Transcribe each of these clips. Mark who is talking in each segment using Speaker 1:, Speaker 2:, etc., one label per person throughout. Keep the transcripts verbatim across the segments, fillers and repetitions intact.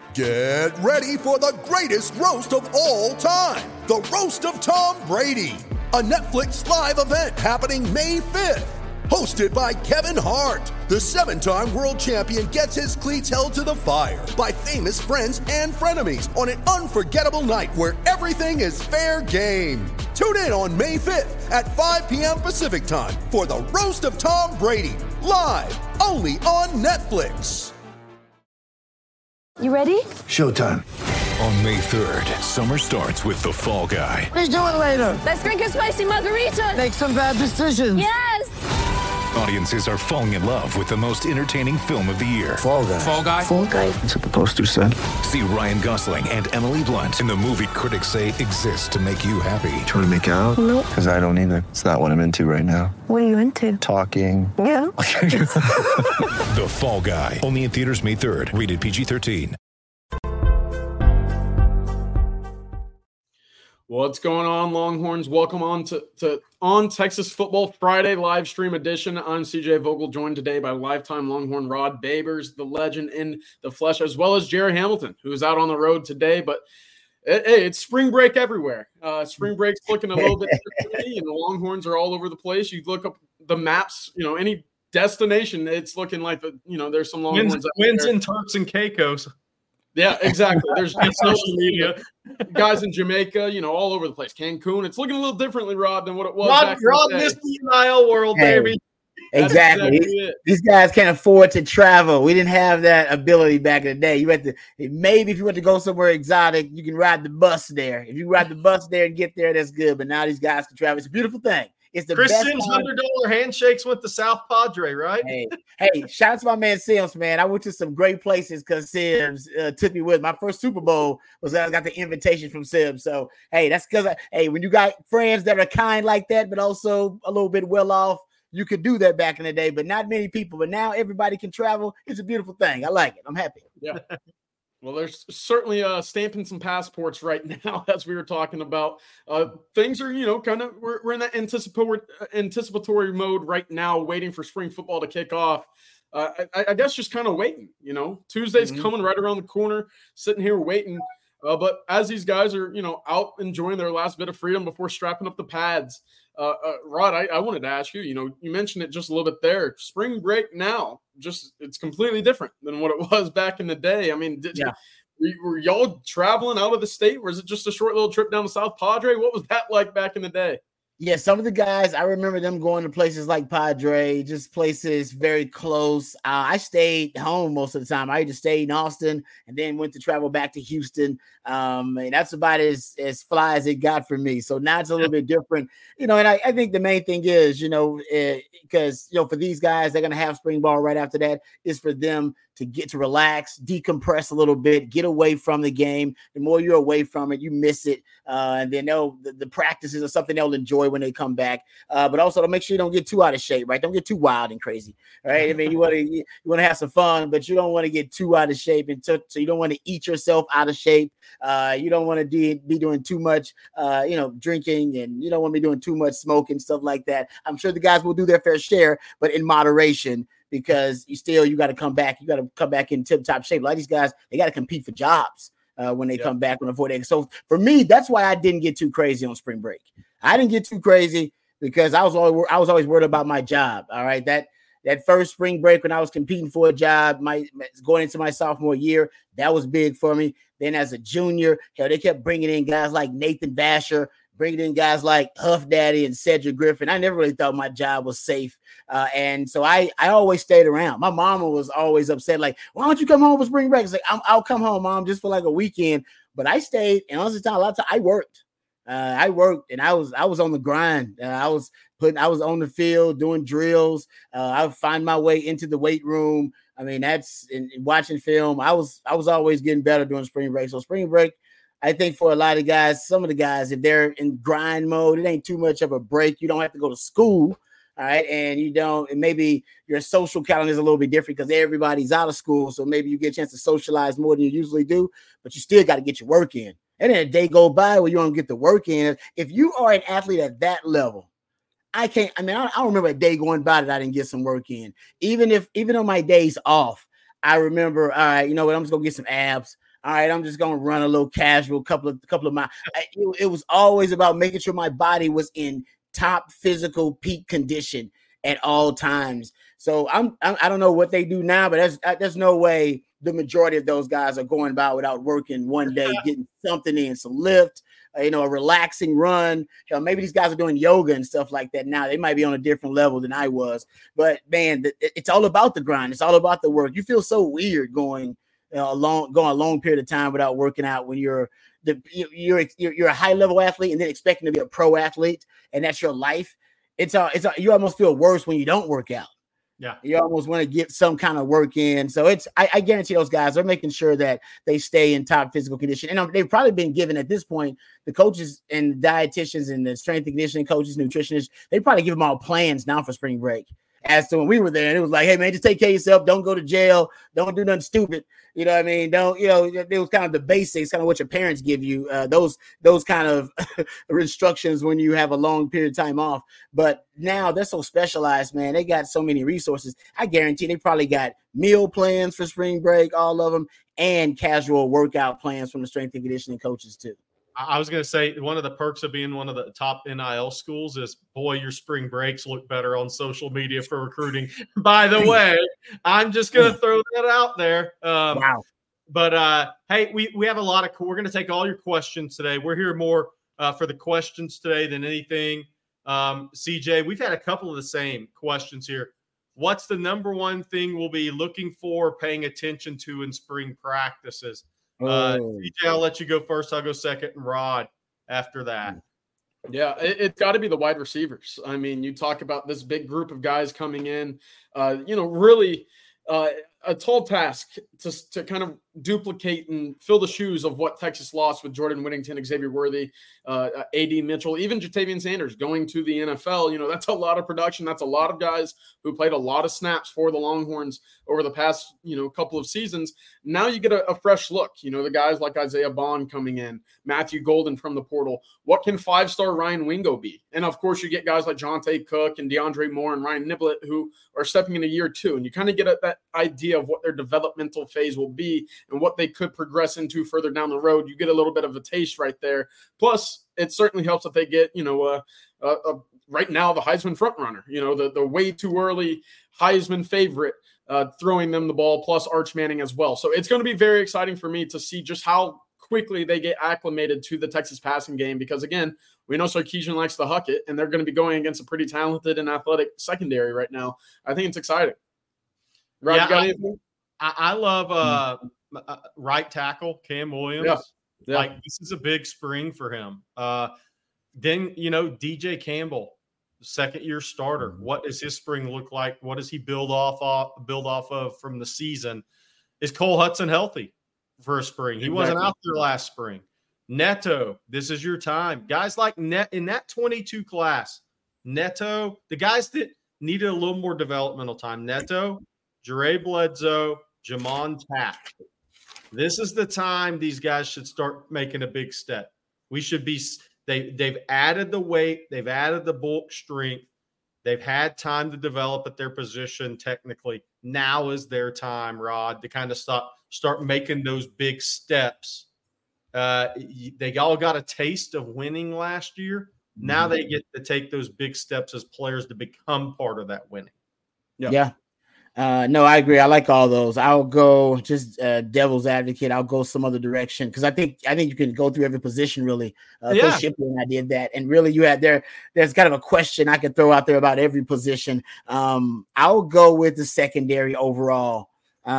Speaker 1: Get ready for the greatest roast of all time, the Roast of Tom Brady, a Netflix live event happening May fifth. Hosted by Kevin Hart, the seven-time world champion gets his cleats held to the fire by famous friends and frenemies on an unforgettable night where everything is fair game. Tune in on May fifth at five p.m. Pacific time for the Roast of Tom Brady, live only on Netflix.
Speaker 2: You ready?
Speaker 3: Showtime.
Speaker 4: On May third, summer starts with The Fall Guy.
Speaker 5: Let's do it later.
Speaker 2: Let's drink a spicy margarita.
Speaker 5: Make some bad decisions.
Speaker 2: Yes!
Speaker 4: Audiences are falling in love with the most entertaining film of the year.
Speaker 3: Fall Guy.
Speaker 4: Fall Guy?
Speaker 2: Fall Guy.
Speaker 3: That's what the poster said.
Speaker 4: See Ryan Gosling and Emily Blunt in the movie critics say exists to make you happy.
Speaker 3: Trying to make it out?
Speaker 2: Nope.
Speaker 3: Because I don't either. It's not what I'm into right now.
Speaker 2: What are you into?
Speaker 3: Talking.
Speaker 2: Yeah.
Speaker 4: The Fall Guy. Only in theaters May third. Rated P G thirteen.
Speaker 6: What's going on, Longhorns? Welcome on to, to On Texas Football Friday live stream edition. I'm C J Vogel, joined today by lifetime Longhorn Rod Babers, the legend in the flesh, as well as Jerry Hamilton, who's out on the road today. But hey, it's spring break everywhere. Uh, spring break's looking a little bit different, and the Longhorns are all over the place. You look up the maps, you know, any destination, it's looking like the, you know, there's some Longhorns.
Speaker 7: Wins, wins in Turks and Caicos.
Speaker 6: Yeah, exactly. There's social media guys in Jamaica, you know, all over the place. Cancun. It's looking a little differently, Rob, than what it was.
Speaker 7: Rod,
Speaker 6: back
Speaker 7: Rod
Speaker 6: in the day.
Speaker 7: missed the N I L world,
Speaker 8: Hey,
Speaker 7: baby.
Speaker 8: Exactly.
Speaker 6: exactly
Speaker 8: These,
Speaker 6: it.
Speaker 8: these guys can't afford to travel. We didn't have that ability back in the day. You had to maybe if you want to go somewhere exotic, you can ride the bus there. If you ride the bus there and get there, that's good. But now these guys can travel. It's a beautiful thing. It's the
Speaker 7: Chris
Speaker 8: best
Speaker 7: Sims
Speaker 8: time.
Speaker 7: hundred dollar handshakes with the South Padre, right?
Speaker 8: Hey, hey, shout out to my man Sims, man. I went to some great places because Sims uh, took me with. My first Super Bowl was I got the invitation from Sims. So, hey, that's because, hey, when you got friends that are kind like that, but also a little bit well off, you could do that back in the day, but not many people. But now everybody can travel. It's a beautiful thing. I like it. I'm happy.
Speaker 6: Yeah. Well, there's certainly uh, stamping some passports right now, as we were talking about. Uh, things are, you know, kind of, we're, we're in that anticipatory, anticipatory mode right now, waiting for spring football to kick off. Uh, I, I guess just kind of waiting, you know. Tuesday's
Speaker 8: Mhm.
Speaker 6: coming right around the corner, sitting here waiting. Uh, but as these guys are, you know, out enjoying their last bit of freedom before strapping up the pads, uh, uh, Rod, I, I wanted to ask you, you know, you mentioned it just a little bit there. Spring break now, just it's completely different than what it was back in the day. I mean, did,
Speaker 8: Yeah.
Speaker 6: were, were y'all traveling out of the state? Was it just a short little trip down to South Padre? What was that like back in the day?
Speaker 8: Yeah, some of the guys, I remember them going to places like Padre, just places very close. Uh, I stayed home most of the time. I just stayed in Austin and then went to travel back to Houston. Um, and that's about as, as fly as it got for me. So now it's a little bit different, you know, and I, I think the main thing is, you know, because, uh, you know, for these guys, they're going to have spring ball right after that, is for them to get to relax, decompress a little bit, get away from the game. The more you're away from it, you miss it. Uh, and then they'll, the, the practices are something they'll enjoy when they come back. Uh, but also to make sure you don't get too out of shape, right? Don't get too wild and crazy, right? I mean, you want to you want to have some fun, but you don't want to get too out of shape. And so, so you don't want to eat yourself out of shape. Uh, you don't want to de- be doing too much, uh, you know, drinking, and you don't want to be doing too much smoking, stuff like that. I'm sure the guys will do their fair share, but in moderation, because you still, you got to come back. You got to come back in tip top shape. A lot of these guys, they got to compete for jobs uh, when they
Speaker 6: Yeah.
Speaker 8: come back on the four day. So for me, that's why I didn't get too crazy on spring break. I didn't get too crazy because I was always, I was always worried about my job. All right. That, that first spring break when I was competing for a job, my going into my sophomore year, that was big for me. Then as a junior, hell, they kept bringing in guys like Nathan Vasher, bringing in guys like Huff Daddy and Cedric Griffin. I never really thought my job was safe. Uh, and so I, I always stayed around. My mama was always upset, like, why don't you come home for spring break? It's like, I'm, I'll come home, Mom, just for like a weekend. But I stayed, and honestly, a lot of time I worked. Uh, I worked, and I was I was on the grind. Uh, I was putting, I was on the field doing drills. Uh, I would find my way into the weight room. I mean, that's in, in watching film. I was I was always getting better during spring break. So spring break, I think for a lot of guys, some of the guys, if they're in grind mode, it ain't too much of a break. You don't have to go to school. All right. And you don't, and maybe your social calendar is a little bit different because everybody's out of school. So maybe you get a chance to socialize more than you usually do, but you still got to get your work in. And then a day go by where you don't get the work in. If you are an athlete at that level, I can't, I mean, I, I don't remember a day going by that I didn't get some work in. Even if, even on my days off, I remember, all right, you know what, I'm just gonna get some abs. all right, I'm just gonna run a little casual, couple of couple of miles. It, it was always about making sure my body was in top physical peak condition at all times. So I'm, I'm I don't know what they do now, but there's there's no way the majority of those guys are going by without working one day, getting something in, some lift, uh, you know, a relaxing run. Hell, maybe these guys are doing yoga and stuff like that now. They might be on a different level than I was. But man, the, it's all about the grind. It's all about the work. You feel so weird going you know, a long going a long period of time without working out when you're the you're you're, you're a high level athlete and then expecting to be a pro athlete, and that's your life. It's a, it's a, you almost feel worse when you don't work out.
Speaker 7: Yeah,
Speaker 8: you almost want to get some kind of work in. So it's I, I guarantee those guys are making sure that they stay in top physical condition. And um, they've probably been given at this point, the coaches and dietitians and the strength and conditioning coaches, nutritionists, they probably give them all plans now for spring break. As to when we were there, and it was like, hey man, just take care of yourself. Don't go to jail. Don't do nothing stupid. You know what I mean? Don't, you know, it was kind of the basics, kind of what your parents give you. Uh, those, those kind of instructions when you have a long period of time off. But now they're so specialized, man. They got so many resources. I guarantee they probably got meal plans for spring break, all of them, and casual workout plans from the strength and conditioning coaches too.
Speaker 7: I was going to say one of the perks of being one of the top N I L schools is, boy, your spring breaks look better on social media for recruiting. By the way, I'm just going to throw that out there. Um,
Speaker 8: wow.
Speaker 7: But, uh, hey, we, we have a lot of – we're going to take all your questions today. We're here more uh, for the questions today than anything. Um, C J, we've had a couple of the same questions here. What's the number one thing we'll be looking for, paying attention to in spring practices? Uh,
Speaker 8: Oh.
Speaker 7: C J, I'll let you go first. I'll go second, and Rod after that.
Speaker 6: Yeah, it, it's got to be the wide receivers. I mean, you talk about this big group of guys coming in, uh, you know, really uh, a tall task to, to kind of duplicate and fill the shoes of what Texas lost with Jordan Whittington, Xavier Worthy, uh, A D Mitchell, even Jatavian Sanders going to the N F L. You know, that's a lot of production. That's a lot of guys who played a lot of snaps for the Longhorns over the past, you know, couple of seasons. Now you get a, a fresh look. You know, the guys like Isaiah Bond coming in, Matthew Golden from the portal. What can five-star Ryan Wingo be? And, of course, you get guys like Jonte Cook and DeAndre Moore and Ryan Niblett who are stepping in a year two. And you kind of get a, that idea of what their developmental phase will be and what they could progress into further down the road. You get a little bit of a taste right there. Plus, it certainly helps that they get, you know, uh, uh, uh, right now the Heisman front runner, you know, the, the way too early Heisman favorite uh, throwing them the ball, plus Arch Manning as well. So it's going to be very exciting for me to see just how quickly they get acclimated to the Texas passing game because, again, we know Sarkisian likes to huck it, and they're going to be going against a pretty talented and athletic secondary right now. I think it's exciting. Rob,
Speaker 7: yeah,
Speaker 6: you got
Speaker 7: I,
Speaker 6: anything?
Speaker 7: I, I love uh, uh, right tackle Cam Williams.
Speaker 6: Yeah. Yeah.
Speaker 7: Like, this is a big spring for him. Uh, then, you know, D J Campbell, second year starter. What does his spring look like? What does he build off of, build off of from the season? Is Cole Hudson healthy for a spring? He
Speaker 6: Exactly.
Speaker 7: wasn't out there last spring. Neto, this is your time. Guys like Net in that twenty-two class, Neto, the guys that needed a little more developmental time, Neto, Jere Bledsoe, Jamon Tapp. This is the time these guys should start making a big step. We should be they they've added the weight, they've added the bulk strength, they've had time to develop at their position technically. Now is their time, Rod, to kind of stop start making those big steps. Uh, they all got a taste of winning last year. Now they get to take those big steps as players to become part of that winning.
Speaker 8: Yeah. yeah. Uh, no, I agree. I like all those. I'll go just uh, devil's advocate. I'll go some other direction because I think I think you can go through every position really. Uh,
Speaker 7: yeah.
Speaker 8: Coach Shipley and I did that, and really you had there. There's kind of a question I could throw out there about every position. Um, I'll go with the secondary overall.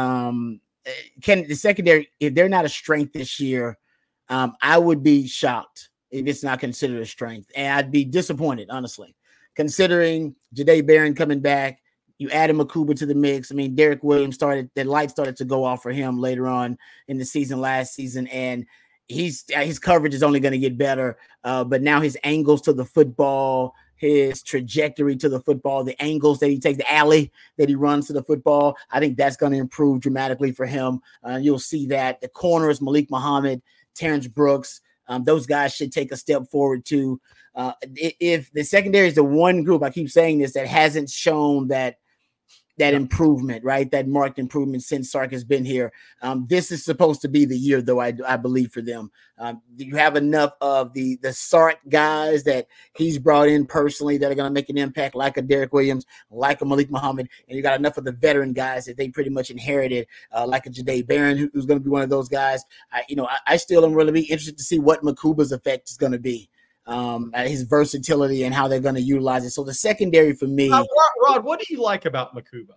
Speaker 8: Um, can the secondary, if they're not a strength this year, um, I would be shocked if it's not considered a strength, and I'd be disappointed honestly, considering Jahdae Barron coming back. You add Makuba to the mix. I mean, Derek Williams started, the light started to go off for him later on in the season last season. And he's, his coverage is only going to get better. Uh, but now his angles to the football, his trajectory to the football, the angles that he takes, the alley that he runs to the football, I think that's going to improve dramatically for him. Uh, you'll see that. The corners, Malik Muhammad, Terrence Brooks, um, those guys should take a step forward too. Uh, if the secondary is the one group, I keep saying this, that hasn't shown that that improvement, right? That marked improvement since Sark has been here. Um, this is supposed to be the year, though, I, I believe, for them. Um, you have enough of the, the Sark guys that he's brought in personally that are going to make an impact, like a Derek Williams, like a Malik Muhammad, and you got enough of the veteran guys that they pretty much inherited, uh, like a Jahdae Barron, who, who's going to be one of those guys. I, you know, I, I still am really be interested to see what Makuba's effect is going to be. Um, his versatility and how they're going to utilize it. So the secondary for me,
Speaker 7: uh, Rod, what do you like about Makuba?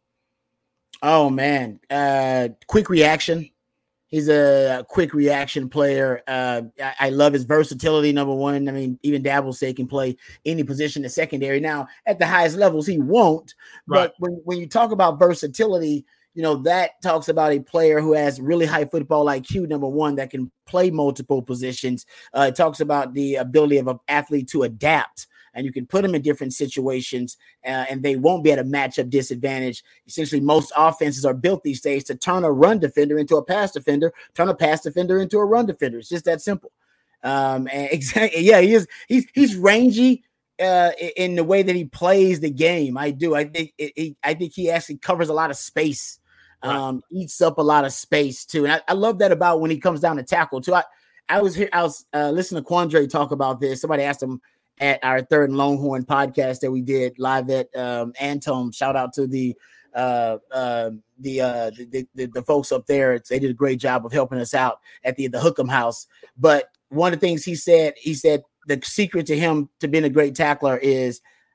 Speaker 8: Oh man, uh, quick reaction. He's a quick reaction player. Uh, I, I love his versatility. Number one, I mean, even Dabble say he can play any position in secondary. Now, at the highest levels, he won't.
Speaker 7: Right.
Speaker 8: But when when you talk about versatility, you know, that talks about a player who has really high football I Q, number one, that can play multiple positions. Uh, it talks about the ability of an athlete to adapt, and you can put them in different situations, uh, and they won't be at a matchup disadvantage. Essentially, most offenses are built these days to turn a run defender into a pass defender, turn a pass defender into a run defender. It's just that simple. Um, and exactly, yeah, he is. He's he's rangy. Uh, in the way that he plays the game. I do. I think it, it, I think he actually covers a lot of space, um, right. eats up a lot of space too. And I, I love that about when he comes down to tackle too. I, I was here, I was uh, listening to Quandre talk about this. Somebody asked him at our Third and Longhorn podcast that we did live at um, Antone. Shout out to the uh, uh, the, uh, the, the the folks up there. They did a great job of helping us out at the the Hookham House. But one of the things he said, he said, the secret to him to being a great tackler is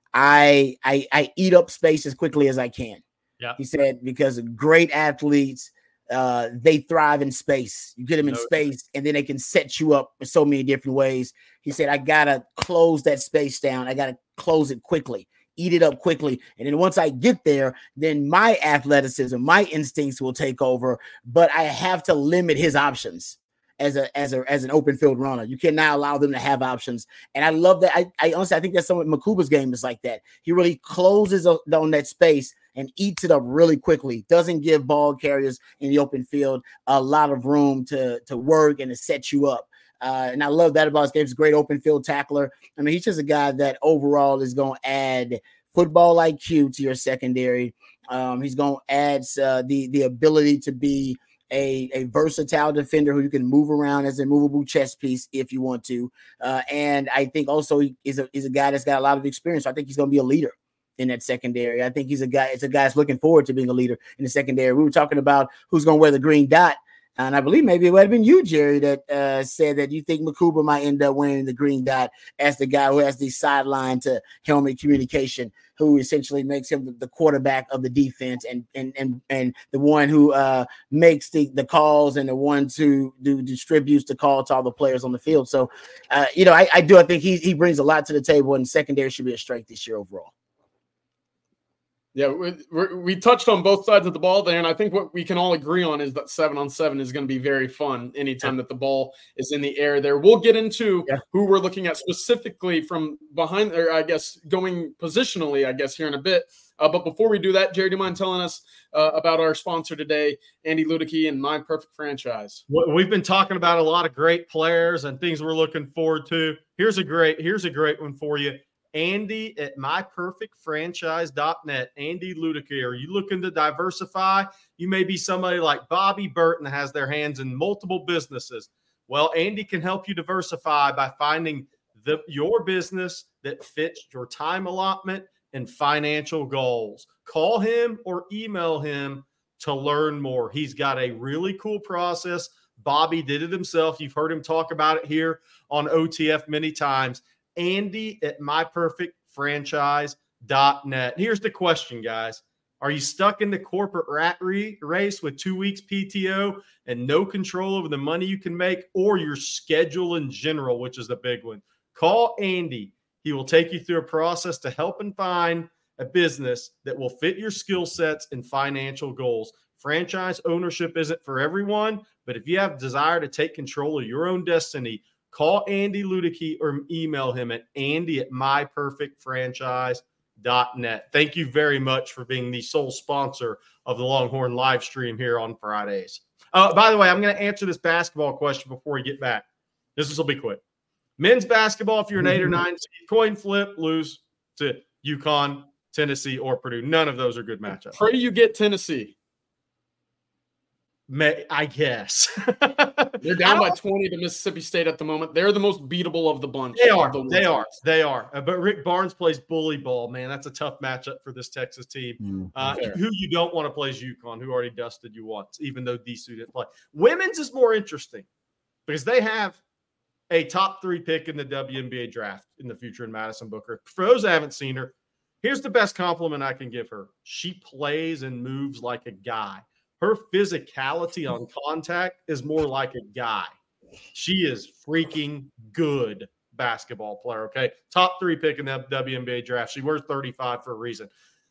Speaker 8: I, I I eat up space as quickly as I can.
Speaker 7: Yeah. He
Speaker 8: said, because great athletes, uh, they thrive in space. You get them in no. space, and then they can set you up in so many different ways. He said, I got to close that space down. I got to close it quickly, eat it up quickly. And then once I get there, then my athleticism, my instincts will take over, but I have to limit his options. As a as a as an open field runner, you cannot allow them to have options, and I love that. I, I honestly I think that's some of Makuba's game is like that. He really closes on that space and eats it up really quickly. Doesn't give ball carriers in the open field a lot of room to to work and to set you up. Uh, and I love that about his game. He's a great open field tackler. I mean, he's just a guy that overall is going to add football I Q to your secondary. Um, he's going to add uh, the the ability to be A, a versatile defender who you can move around as a movable chess piece if you want to. Uh, and I think also he is a, is a guy that's got a lot of experience. So I think he's going to be a leader in that secondary. I think he's a guy, it's a guy that's looking forward to being a leader in the secondary. We were talking about who's going to wear the green dot. And I believe maybe it would have been you, Jerry, that uh, said that you think Makuba might end up wearing the green dot as the guy who has the sideline to helmet communication, who essentially makes him the quarterback of the defense and and and and the one who uh, makes the, the calls and the one who do distributes the call to all the players on the field. So, uh, you know, I, I do. I think he he brings a lot to the table, and secondary should be a strength this year overall.
Speaker 6: Yeah, we, we touched on both sides of the ball there, and I think what we can all agree on is that seven on seven is going to be very fun anytime yeah. that the ball is in the air there. We'll get into yeah. who we're looking at specifically from behind, or I guess going positionally, I guess, here in a bit. Uh, but before we do that, Jerry, do you mind telling us uh, about our sponsor today, Andy Ludicky and My Perfect Franchise?
Speaker 7: We've been talking about a lot of great players and things we're looking forward to. Here's a great, here's a great one for you. Andy at my perfect franchise dot net. Andy Ludicky. Are you looking to diversify? You may be somebody like Bobby Burton that has their hands in multiple businesses. Well, Andy can help you diversify by finding the your business that fits your time allotment and financial goals. Call him or email him to learn more. He's got a really cool process. Bobby did it himself. You've heard him talk about it here on O T F many times. Andy at my perfect franchise dot net. Here's the question, guys. Are you stuck in the corporate rat re- race with two weeks P T O and no control over the money you can make, or your schedule in general, which is the big one? Call Andy. He will take you through a process to help and find a business that will fit your skill sets and financial goals. Franchise ownership isn't for everyone, but if you have a desire to take control of your own destiny, call Andy Ludicky or email him at Andy at my perfect franchise dot net. Thank you very much for being the sole sponsor of the Longhorn live stream here on Fridays. Uh, by the way, I'm going to answer this basketball question before we get back. This will be quick. Men's basketball, if you're an eight or nine seed, coin flip, lose to UConn Tennessee or Purdue. None of those are good matchups.
Speaker 6: Pray you get Tennessee.
Speaker 7: May, I guess.
Speaker 6: They're down by twenty to Mississippi State at the moment. They're the most beatable of the bunch.
Speaker 7: They are.
Speaker 6: The
Speaker 7: they are. They are. Uh, but Rick Barnes plays bully ball, man. That's a tough matchup for this Texas team.
Speaker 8: Mm,
Speaker 7: uh, who you don't want to play is UConn, who already dusted you once, even though D C U didn't play. Women's is more interesting because they have a top three pick in the W N B A draft in the future in Madison Booker. For those that haven't seen her, here's the best compliment I can give her. She plays and moves like a guy. Her physicality on contact is more like a guy. She is freaking good basketball player, okay? Top three pick in the W N B A draft. She wears thirty-five for a reason.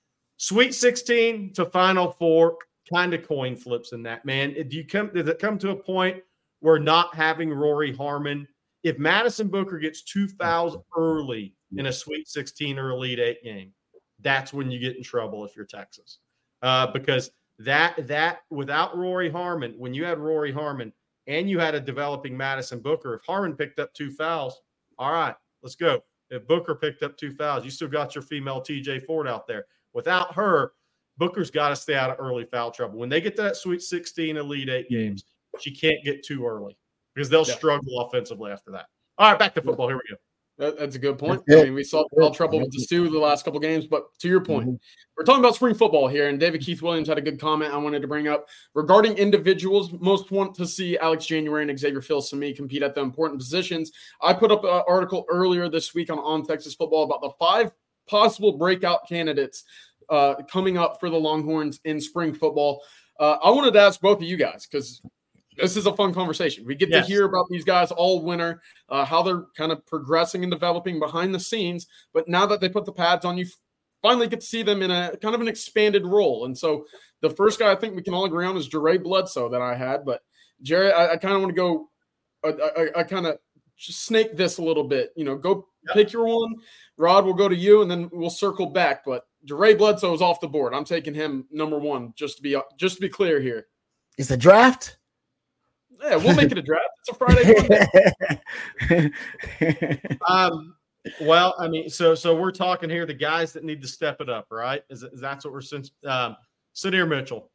Speaker 7: Sweet sixteen to Final Four, kind of coin flips in that, man. Do you come, does it come to a point where not having Rory Harmon, if Madison Booker gets two fouls early in a Sweet sixteen or Elite Eight game, that's when you get in trouble if you're Texas. Uh, because – That that without Rory Harmon, when you had Rory Harmon and you had a developing Madison Booker, if Harmon picked up two fouls, all right, let's go. If Booker picked up two fouls, you still got your female T J Ford out there. Without her, Booker's got to stay out of early foul trouble. When they get to that Sweet sixteen Elite Eight games, she can't get too early because they'll yeah. struggle offensively after that. All right, back to football. Here we go.
Speaker 6: That, that's a good point. I mean, we saw all trouble with the Stu the last couple games, but to your point, mm-hmm. we're talking about spring football here, and David Keith Williams had a good comment I wanted to bring up regarding individuals. Most want to see Alex January and Xavier Phil-Sami compete at the important positions. I put up an article earlier this week on On Texas Football about the five possible breakout candidates uh, coming up for the Longhorns in spring football. Uh, I wanted to ask both of you guys because this is a fun conversation. We get yes. to hear about these guys all winter, uh, how they're kind of progressing and developing behind the scenes. But now that they put the pads on, you finally get to see them in a kind of an expanded role. And so the first guy I think we can all agree on is Jere Bledsoe that I had. But Jerry, I, I kind of want to go, I, I, I kind of snake this a little bit. You know, go yep. pick your one. Rod, we'll go to you, and then we'll circle back. But Jere Bledsoe is off the board. I'm taking him number one, just to be just to be clear here.
Speaker 8: It's a draft?
Speaker 6: Yeah, we'll make it a draft. It's a Friday Monday.
Speaker 7: um, well, I mean, so so we're talking here the guys that need to step it up, right? Is, is that's what we're since um, Sydir Mitchell.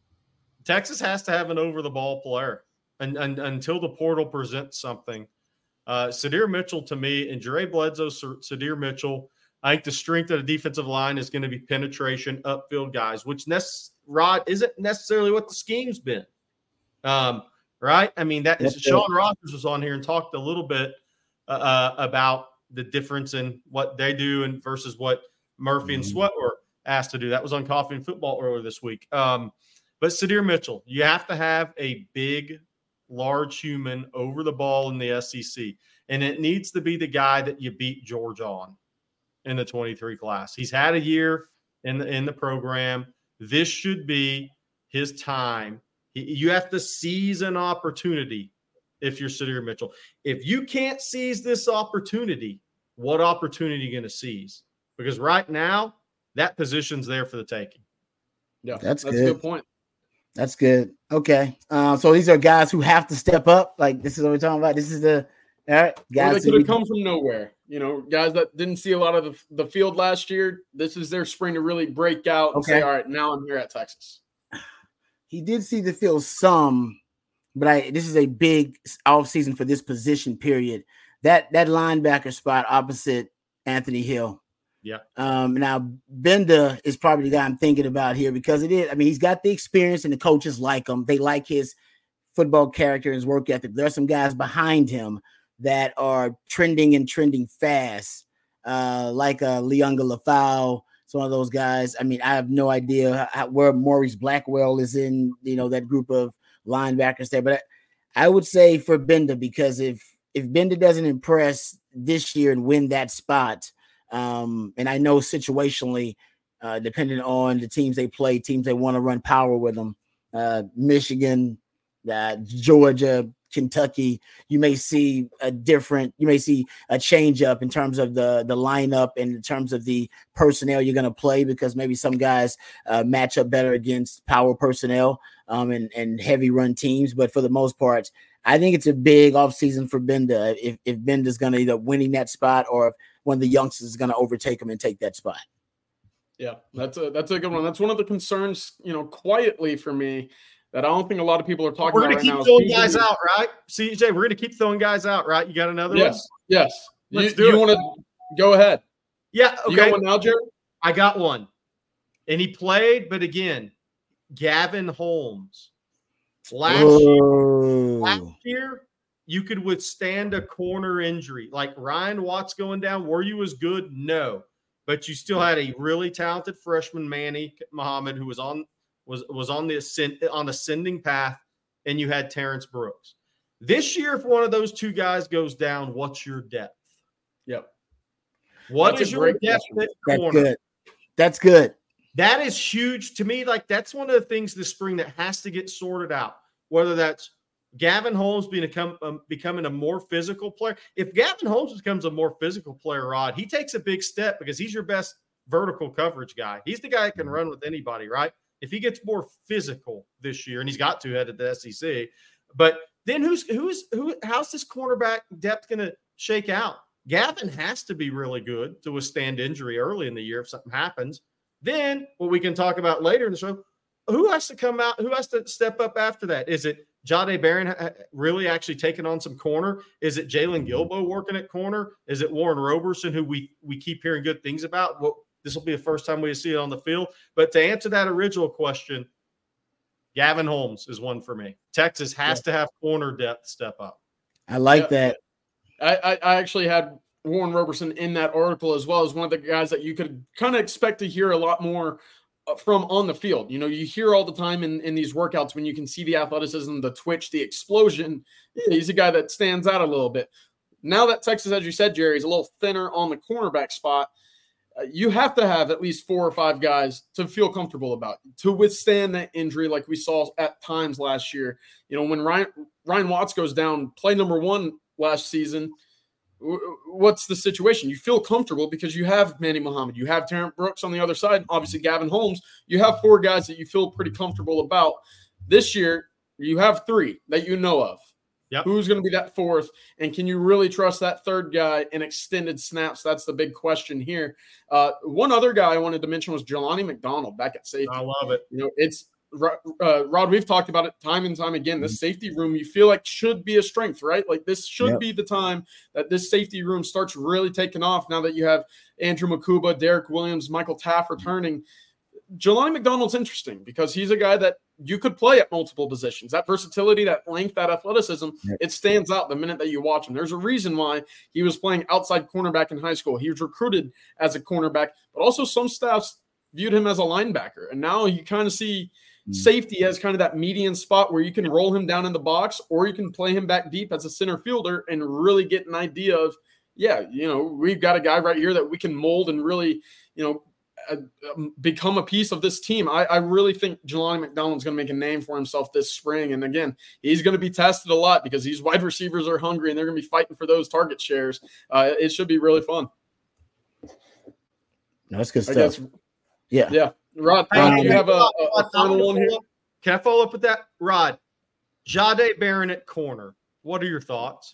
Speaker 7: Texas has to have an over the ball player, and, and until the portal presents something. Uh, Sydir Mitchell to me and Jere Bledsoe, Sydir Mitchell. I think the strength of the defensive line is going to be penetration, upfield guys, which nec- Rod isn't necessarily what the scheme's been. Um, Right? I mean, that is Sean Rogers was on here and talked a little bit uh, about the difference in what they do and versus what Murphy mm-hmm. and Sweat were asked to do. That was on Coffee and Football earlier this week. Um, but Sydir Mitchell, you have to have a big, large human over the ball in the S E C. And it needs to be the guy that you beat Georgia on in the twenty-three class. He's had a year in the, in the program. This should be his time. You have to seize an opportunity if you're Sydir Mitchell. If you can't seize this opportunity, what opportunity are you going to seize? Because right now, that position's there for the taking.
Speaker 6: Yeah,
Speaker 8: that's,
Speaker 6: that's
Speaker 8: good.
Speaker 6: a good point.
Speaker 8: That's good. Okay. Uh, so these are guys who have to step up. Like, this is what we're talking about. This is the all right, guys.
Speaker 6: Well, they could have come from nowhere. You know, guys that didn't see a lot of the, the field last year. This is their spring to really break out and
Speaker 8: okay.
Speaker 6: say, all right, now I'm here at Texas.
Speaker 8: He did see the field some, but I this is a big offseason for this position period. That that linebacker spot opposite Anthony Hill.
Speaker 7: Yeah.
Speaker 8: Um, now Benda is probably the guy I'm thinking about here because it is. I mean, he's got the experience and the coaches like him. They like his football character, his work ethic. There are some guys behind him that are trending and trending fast, uh, like uh, Leonga Lafau. Some of those guys. I mean, I have no idea how, where Maurice Blackwell is in, you know, that group of linebackers there. But I, I would say for Benda, because if if Benda doesn't impress this year and win that spot, um, and I know situationally, uh, depending on the teams they play, teams they want to run power with them, uh, Michigan, uh, Georgia, Kentucky, you may see a different, you may see a change up in terms of the, the lineup and in terms of the personnel you're going to play, because maybe some guys uh, match up better against power personnel um, and, and heavy run teams. But for the most part, I think it's a big offseason for Benda. If, if Benda's going to either winning that spot or if one of the youngsters is going to overtake him and take that spot.
Speaker 6: Yeah, that's a that's a good one. That's one of the concerns, you know, quietly for me that I don't think a lot of people are talking
Speaker 7: We're
Speaker 6: about
Speaker 7: gonna
Speaker 6: right
Speaker 7: keep
Speaker 6: now.
Speaker 7: throwing guys out, right? C J, we're gonna keep throwing guys out, right? You got another one?
Speaker 6: Yes, yes.
Speaker 7: Let's
Speaker 6: you
Speaker 7: do
Speaker 6: you
Speaker 7: it.
Speaker 6: want to go ahead?
Speaker 7: Yeah, okay.
Speaker 6: You got one now, Jared?
Speaker 7: I got one. And he played, but again, Gavin Holmes. Last year, last year, you could withstand a corner injury. Like Ryan Watts going down, were you as good? No. But you still had a really talented freshman, Manny Muhammad, who was on was was on the ascend, on ascending path, and you had Terrence Brooks. This year, if one of those two guys goes down, what's your depth?
Speaker 6: Yep.
Speaker 7: What
Speaker 6: That's
Speaker 7: is
Speaker 6: a
Speaker 7: your
Speaker 6: great
Speaker 7: depth
Speaker 6: question.
Speaker 7: at
Speaker 8: That's
Speaker 7: corner?
Speaker 8: good. That's good.
Speaker 7: That is huge to me. Like, that's one of the things this spring that has to get sorted out, whether that's Gavin Holmes being a, um, becoming a more physical player. If Gavin Holmes becomes a more physical player, Rod, he takes a big step because he's your best vertical coverage guy. He's the guy that can run with anybody, right? If he gets more physical this year, and he's got to head to the S E C, but then who's who's who? How's this cornerback depth going to shake out? Gavin has to be really good to withstand injury early in the year if something happens. Then what we can talk about later in the show, who has to come out? Who has to step up after that? Is it Jahdae Barron really actually taking on some corner? Is it Jalen Gilbo working at corner? Is it Warren Roberson, who we we keep hearing good things about? Well, this will be the first time we see it on the field. But to answer that original question, Gavin Holmes is one for me. Texas has yeah. to have corner depth step up.
Speaker 8: I like
Speaker 6: yeah.
Speaker 8: that.
Speaker 6: I, I, I actually had Warren Roberson in that article as well as one of the guys that you could kind of expect to hear a lot more from on the field. You know, you hear all the time in, in these workouts when you can see the athleticism, the twitch, the explosion. Yeah, he's a guy that stands out a little bit. Now that Texas, as you said, Jerry, is a little thinner on the cornerback spot, uh, you have to have at least four or five guys to feel comfortable about, to withstand that injury like we saw at times last year. You know, when Ryan, Ryan Watts goes down, play number one last season, what's the situation? You feel comfortable because you have Manny Muhammad, you have Terrence Brooks on the other side, obviously Gavin Holmes. You have four guys that you feel pretty comfortable about. This year, you have three that you know of.
Speaker 7: Yep.
Speaker 6: Who's going to be that fourth? And can you really trust that third guy in extended snaps? That's the big question here. Uh, one other guy I wanted to mention was Jelani McDonald back at safety.
Speaker 7: I love it.
Speaker 6: You know, it's Uh, Rod, we've talked about it time and time again. This safety room, you feel like should be a strength, right? Like this should
Speaker 8: yep.
Speaker 6: be the time that this safety room starts really taking off now that you have Andrew Makuba, Derek Williams, Michael Taft returning. Jelani McDonald's interesting because he's a guy that you could play at multiple positions. That versatility, that length, that athleticism, yep. it stands out the minute that you watch him. There's a reason why he was playing outside cornerback in high school. He was recruited as a cornerback, but also some staffs viewed him as a linebacker. And now you kind of see safety as kind of that median spot where you can roll him down in the box or you can play him back deep as a center fielder and really get an idea of, yeah, you know, we've got a guy right here that we can mold and really, you know, uh, um, become a piece of this team. I, I really think Jelani McDonald's going to make a name for himself this spring. And again, he's going to be tested a lot because these wide receivers are hungry and they're going to be fighting for those target shares. Uh, it should be really fun.
Speaker 8: No, that's good stuff.
Speaker 6: Guess,
Speaker 8: yeah.
Speaker 6: Yeah. Rod, Rod do you have a, a, a final one here?
Speaker 7: Can I follow up with that? Rod, Jahdae Barron at corner. What are your thoughts?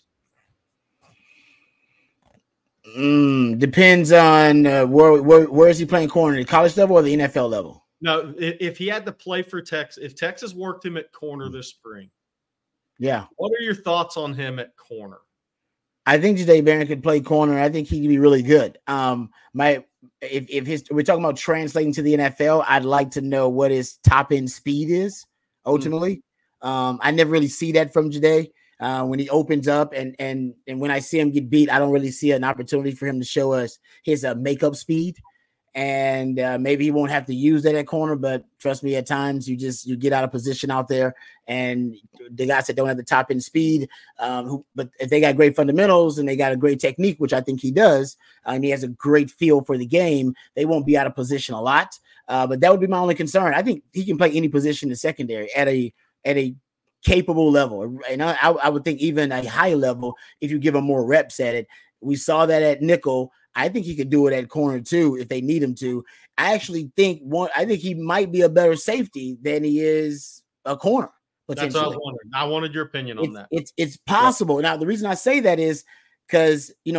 Speaker 8: Mm, depends on uh, where, where where is he playing corner, the college level or the N F L level?
Speaker 7: No, if, if he had to play for Texas, if Texas worked him at corner this spring,
Speaker 8: yeah.
Speaker 7: What are your thoughts on him at corner?
Speaker 8: I think Jahdae Barron could play corner. I think he could be really good. Um, my if if his we're talking about translating to the N F L, I'd like to know what his top end speed is ultimately. Mm-hmm. Um, I never really see that from Jahdae. Uh, when he opens up and and and when I see him get beat, I don't really see an opportunity for him to show us his uh, makeup speed. And uh, maybe he won't have to use that at corner, but trust me, at times you just you get out of position out there, and the guys that don't have the top end speed, um, who, but if they got great fundamentals and they got a great technique, which I think he does, uh, and he has a great feel for the game, they won't be out of position a lot. Uh, but that would be my only concern. I think he can play any position in the secondary at a at a capable level, and I, I would think even a high level if you give him more reps at it. We saw that at nickel. I think he could do it at corner too if they need him to. I actually think one. I think he might be a better safety than he is a corner.
Speaker 7: That's what I was wondering. I wanted your opinion on
Speaker 8: it's,
Speaker 7: that.
Speaker 8: It's it's possible. Yeah. Now the reason I say that is because you know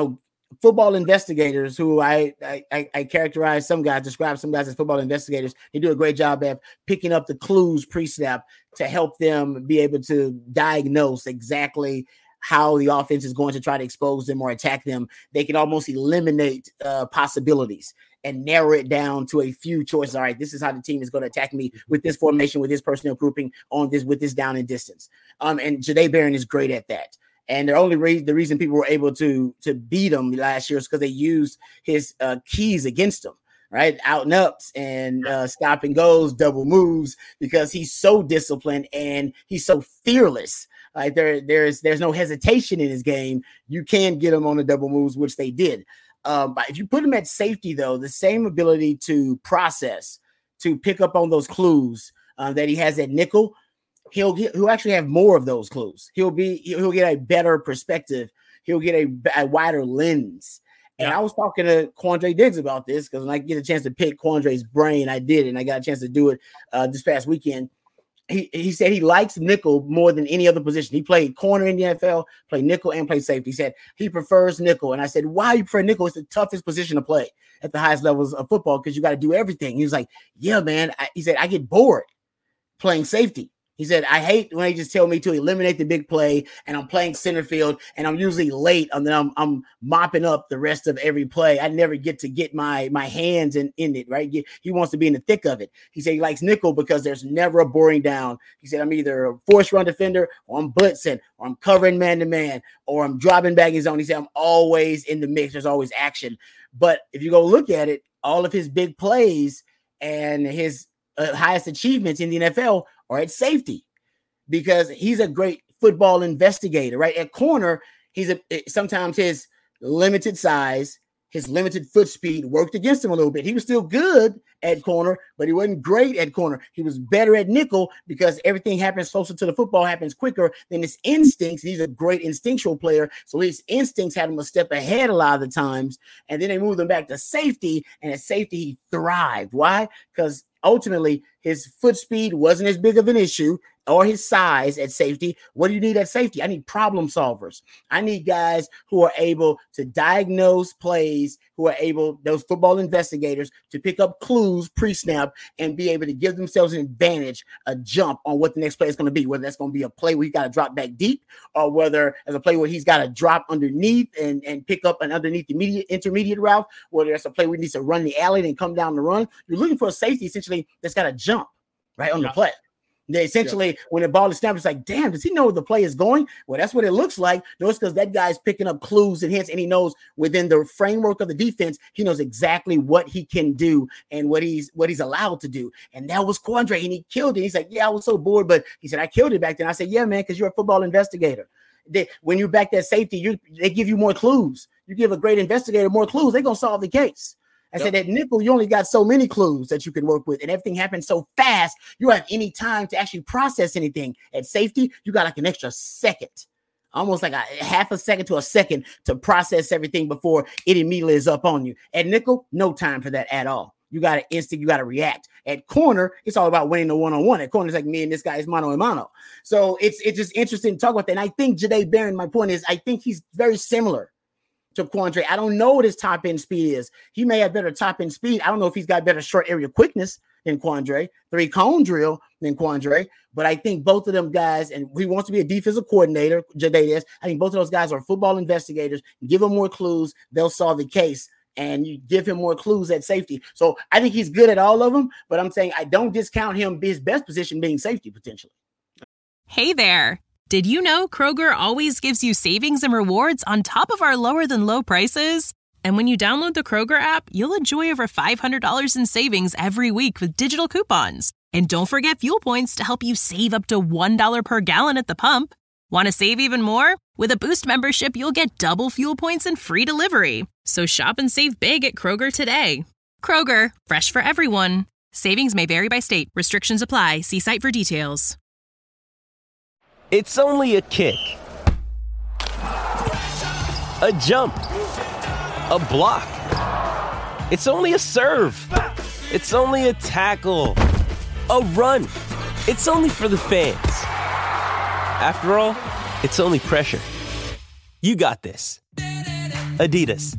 Speaker 8: football investigators who I, I I characterize some guys, describe some guys as football investigators. They do a great job at picking up the clues pre-snap to help them be able to diagnose exactly how the offense is going to try to expose them or attack them. They can almost eliminate uh, possibilities and narrow it down to a few choices. All right, this is how the team is going to attack me with this formation, with this personnel grouping, on this, with this down and distance. Um, and Jahdae Barron is great at that. And the only reason the reason people were able to to beat him last year is because they used his uh, keys against him, right? Out and ups and uh, stop and goes, double moves, because he's so disciplined and he's so fearless. Like there, there's there's no hesitation in his game. You can get him on the double moves, which they did. Um, but if you put him at safety, though, the same ability to process, to pick up on those clues uh, that he has at nickel, he'll get, he'll actually have more of those clues. He'll be he'll get a better perspective. He'll get a, a wider lens. And yeah. I was talking to Quandre Diggs about this because when I get a chance to pick Quandre's brain, I did, and I got a chance to do it uh, this past weekend. He he said he likes nickel more than any other position. He played corner in the N F L, played nickel, and played safety. He said he prefers nickel. And I said, why you prefer nickel? It's the toughest position to play at the highest levels of football because you got to do everything. He was like, yeah, man. I, he said, I get bored playing safety. He said, I hate when they just tell me to eliminate the big play and I'm playing center field and I'm usually late and then I'm, I'm mopping up the rest of every play. I never get to get my, my hands in, in it, right? He wants to be in the thick of it. He said he likes nickel because there's never a boring down. He said, I'm either a force run defender or I'm blitzing or I'm covering man-to-man or I'm dropping back in zone. He said, I'm always in the mix. There's always action. But if you go look at it, all of his big plays and his uh, highest achievements in the N F L or at safety, because he's a great football investigator, right? At corner, he's a sometimes his limited size, his limited foot speed worked against him a little bit. He was still good at corner, but he wasn't great at corner. He was better at nickel because everything happens closer to the football, happens quicker than his instincts. He's a great instinctual player, so his instincts had him a step ahead a lot of the times. And then they moved him back to safety, and at safety he thrived. Why? Because ultimately, his foot speed wasn't as big of an issue, or his size at safety. What do you need at safety? I need problem solvers. I need guys who are able to diagnose plays, who are able, those football investigators, to pick up clues pre-snap and be able to give themselves an advantage, a jump on what the next play is going to be, whether that's going to be a play where he's got to drop back deep or whether as a play where he's got to drop underneath and, and pick up an underneath immediate intermediate route, whether it's a play where he needs to run the alley and come down the run. You're looking for a safety essentially that's got to jump right on yeah. the play. They essentially, yeah. when the ball is snapped, it's like, damn, does he know where the play is going? Well, that's what it looks like. No, it's because that guy's picking up clues and hints, and he knows within the framework of the defense, he knows exactly what he can do and what he's what he's allowed to do. And that was Quandre, and he killed it. He's like, yeah, I was so bored, but he said, I killed it back then. I said, yeah, man, because you're a football investigator. They, when you're back that safety, you they give you more clues. You give a great investigator more clues, they're going to solve the case. I yep. said at nickel, you only got so many clues that you can work with, and everything happens so fast, you don't have any time to actually process anything. At safety, you got like an extra second, almost like a half a second to a second to process everything before it immediately is up on you. At nickel, no time for that at all. You got to instinct, you got to react. At corner, it's all about winning the one-on-one. At corner, it's like me and this guy is mano a mano. So it's, it's just interesting to talk about that. And I think Jahdae Barron, my point is, I think he's very similar to Quandre. I don't know what his top end speed is. He may have better top end speed. I don't know if he's got better short area quickness than Quandre, three cone drill than Quandre, but I think both of them guys, and he wants to be a defensive coordinator, Jahdae is. I think both of those guys are football investigators. Give them more clues, they'll solve the case. And you give him more clues at safety. So I think he's good at all of them, but I'm saying I don't discount him his best position being safety potentially.
Speaker 9: Hey there. Did you know Kroger always gives you savings and rewards on top of our lower than low prices? And when you download the Kroger app, you'll enjoy over five hundred dollars in savings every week with digital coupons. And don't forget fuel points to help you save up to one dollar per gallon at the pump. Want to save even more? With a Boost membership, you'll get double fuel points and free delivery. So shop and save big at Kroger today. Kroger, fresh for everyone. Savings may vary by state. Restrictions apply. See site for details.
Speaker 10: It's only a kick, a jump, a block. It's only a serve. It's only a tackle, a run. It's only for the fans. After all, it's only pressure. You got this. Adidas.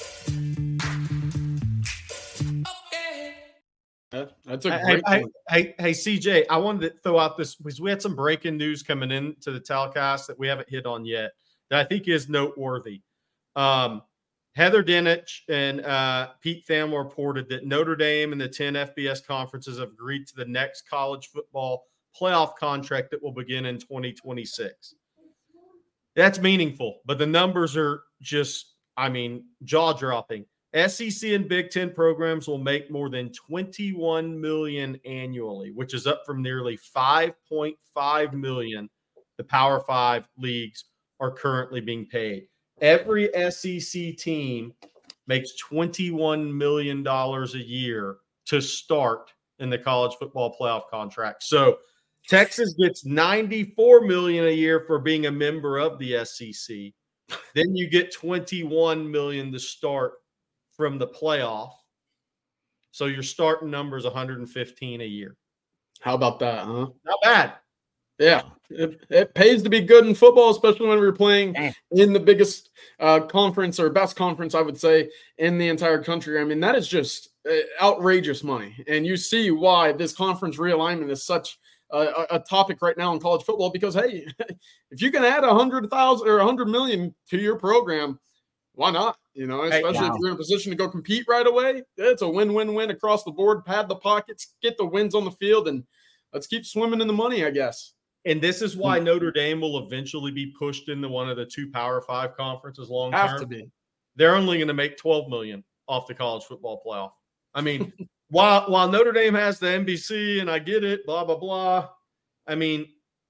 Speaker 6: That's a
Speaker 7: Hey,
Speaker 6: great
Speaker 7: hey,
Speaker 6: point.
Speaker 7: hey, hey, C J, I wanted to throw out this because we had some breaking news coming in to the telecast that we haven't hit on yet that I think is noteworthy. Um, Heather Dinich and uh, Pete Thamel reported that Notre Dame and the ten F B S conferences have agreed to the next college football playoff contract that will begin in twenty twenty-six. That's meaningful, but the numbers are just, I mean, jaw-dropping. S E C and Big Ten programs will make more than twenty-one million dollars annually, which is up from nearly five point five million dollars the Power Five leagues are currently being paid. Every S E C team makes twenty-one million dollars a year to start in the college football playoff contract. So Texas gets ninety-four million dollars a year for being a member of the S E C. Then you get twenty-one million dollars to start from the playoff. So your starting number is one hundred fifteen a year.
Speaker 6: How about that, huh?
Speaker 7: Not bad.
Speaker 6: Yeah, it, it pays to be good in football, especially when we're playing
Speaker 8: Damn.
Speaker 6: in the biggest uh, conference or best conference, I would say, in the entire country. I mean, that is just uh, outrageous money. And you see why this conference realignment is such a, a topic right now in college football because, hey, if you can add one hundred thousand or one hundred million to your program, why not? You know, especially
Speaker 8: Hey, wow.
Speaker 6: if you're in a position to go compete right away. It's a win-win-win across the board. Pad the pockets, get the wins on the field, and let's keep swimming in the money, I guess.
Speaker 7: And this is why Notre Dame will eventually be pushed into one of the two Power Five conferences long term.
Speaker 6: Have to be.
Speaker 7: They're only going to make twelve million dollars off the college football playoff. I mean, while while Notre Dame has the N B C, and I get it, blah blah blah. I mean,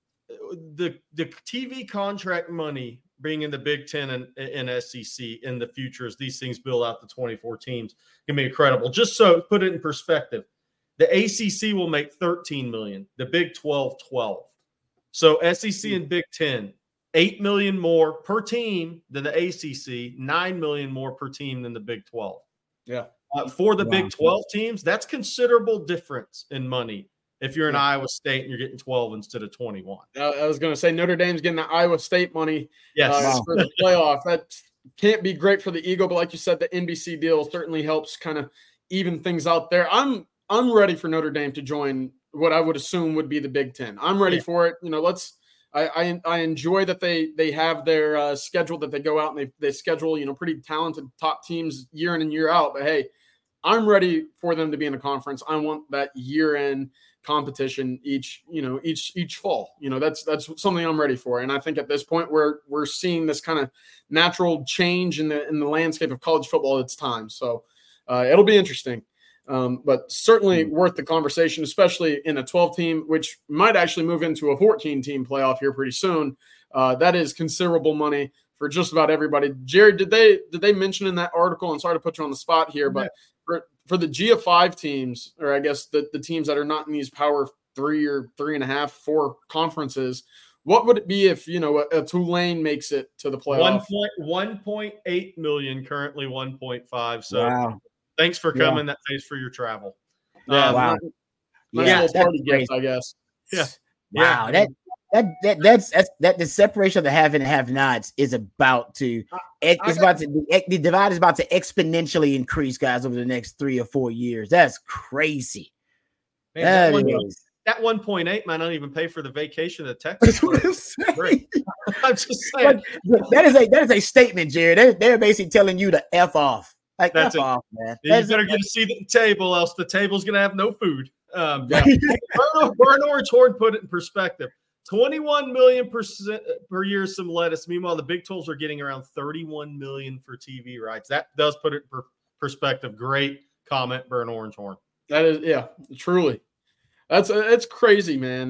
Speaker 7: the the T V contract money being in the Big Ten and, and S E C in the future as these things build out to twenty-four teams can be incredible. Just so put it in perspective, the A C C will make thirteen million dollars, the Big twelve, twelve. So S E C and Big Ten, eight million dollars more per team than the A C C, nine million dollars more per team than the Big twelve.
Speaker 6: Yeah.
Speaker 7: Uh, for the
Speaker 8: Wow.
Speaker 7: Big twelve teams, that's considerable difference in money. If you're in
Speaker 6: Yeah.
Speaker 7: Iowa State and you're getting twelve instead of twenty-one.
Speaker 6: Uh, I was going to say Notre Dame's getting the Iowa State money
Speaker 7: Yes.
Speaker 6: uh,
Speaker 8: Wow.
Speaker 6: for the playoff. That can't be great for the Eagle, but like you said, the N B C deal certainly helps kind of even things out there. I'm I'm ready for Notre Dame to join what I would assume would be the Big Ten. I'm ready
Speaker 7: Yeah.
Speaker 6: for it. You know, let's. I, I I enjoy that they they have their uh, schedule that they go out and they they schedule you know pretty talented top teams year in and year out. But hey, I'm ready for them to be in a conference. I want that year end competition each you know each each fall. You know that's that's something I'm ready for. And I think at this point we're we're seeing this kind of natural change in the in the landscape of college football. It's time. So uh, it'll be interesting. Um, but certainly worth the conversation, especially in a twelve team, which might actually move into a fourteen team playoff here pretty soon. Uh, that is considerable money for just about everybody. Jared, did they did they mention in that article? And sorry to put you on the spot here, but for, for the G of five teams, or I guess the, the teams that are not in these power three or three and a half, four conferences, what would it be if you know a, a Tulane makes it to the playoff?
Speaker 7: one point eight million, currently one point five. So
Speaker 8: Wow.
Speaker 7: thanks for
Speaker 8: Yeah.
Speaker 7: coming. That pays for your travel.
Speaker 6: Yeah,
Speaker 7: Um,
Speaker 8: Wow.
Speaker 6: nice
Speaker 8: Yeah,
Speaker 6: little
Speaker 8: that's
Speaker 6: party
Speaker 8: great.
Speaker 6: gift, I guess.
Speaker 7: Yeah.
Speaker 8: Wow,
Speaker 7: Yeah.
Speaker 8: that that that that's, that's that the separation of the have and have nots is about to it-
Speaker 7: I
Speaker 8: it's
Speaker 7: got-
Speaker 8: about to be, the divide is about to exponentially increase, guys, over the next three or four years. That's crazy.
Speaker 7: Man, that,
Speaker 8: That
Speaker 7: one,
Speaker 8: is.
Speaker 7: that one point eight might not even pay for the vacation to
Speaker 8: That's
Speaker 7: Texas.
Speaker 8: what I'm saying.
Speaker 7: Great. I'm just saying.
Speaker 8: But- but that is a that is a statement, Jared. They're, they're basically telling you to f off. Like
Speaker 7: That's
Speaker 8: f
Speaker 7: it.
Speaker 8: off, man.
Speaker 7: You
Speaker 8: That's-
Speaker 7: better get a seat at the table, else the table's going to have no food. Um,
Speaker 6: Yeah.
Speaker 7: Burn, Burn Orange Horn put it in perspective. twenty-one million per, per year some lettuce. Meanwhile, the Big twelves are getting around thirty-one million for T V rights. That does put it in per, perspective. Great comment, Burn Orange Horn.
Speaker 6: That is, yeah, truly. That's it's crazy, man.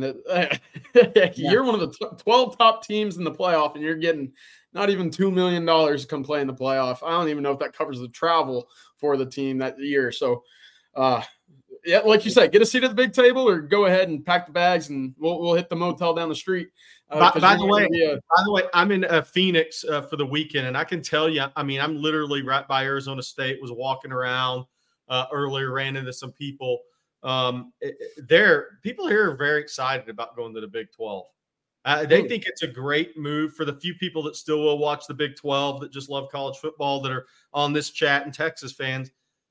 Speaker 6: That you're one of the t- twelve top teams in the playoff, and you're getting not even two million dollars to come play in the playoff. I don't even know if that covers the travel for the team that year. So, uh, yeah, like you said, get a seat at the big table, or go ahead and pack the bags, and we'll we'll hit the motel down the street. Uh,
Speaker 7: By,
Speaker 6: 'cause
Speaker 7: by
Speaker 6: you're
Speaker 7: the
Speaker 6: gonna
Speaker 7: way,
Speaker 6: be a-
Speaker 7: by the way, I'm in uh, Phoenix uh, for the weekend, and I can tell you, I mean, I'm literally right by Arizona State. Was walking around uh, earlier, ran into some people. Um, it, it- there, people here are very excited about going to the Big twelve. Uh, they think it's a great move for the few people that still will watch the Big twelve that just love college football that are on this chat and Texas fans.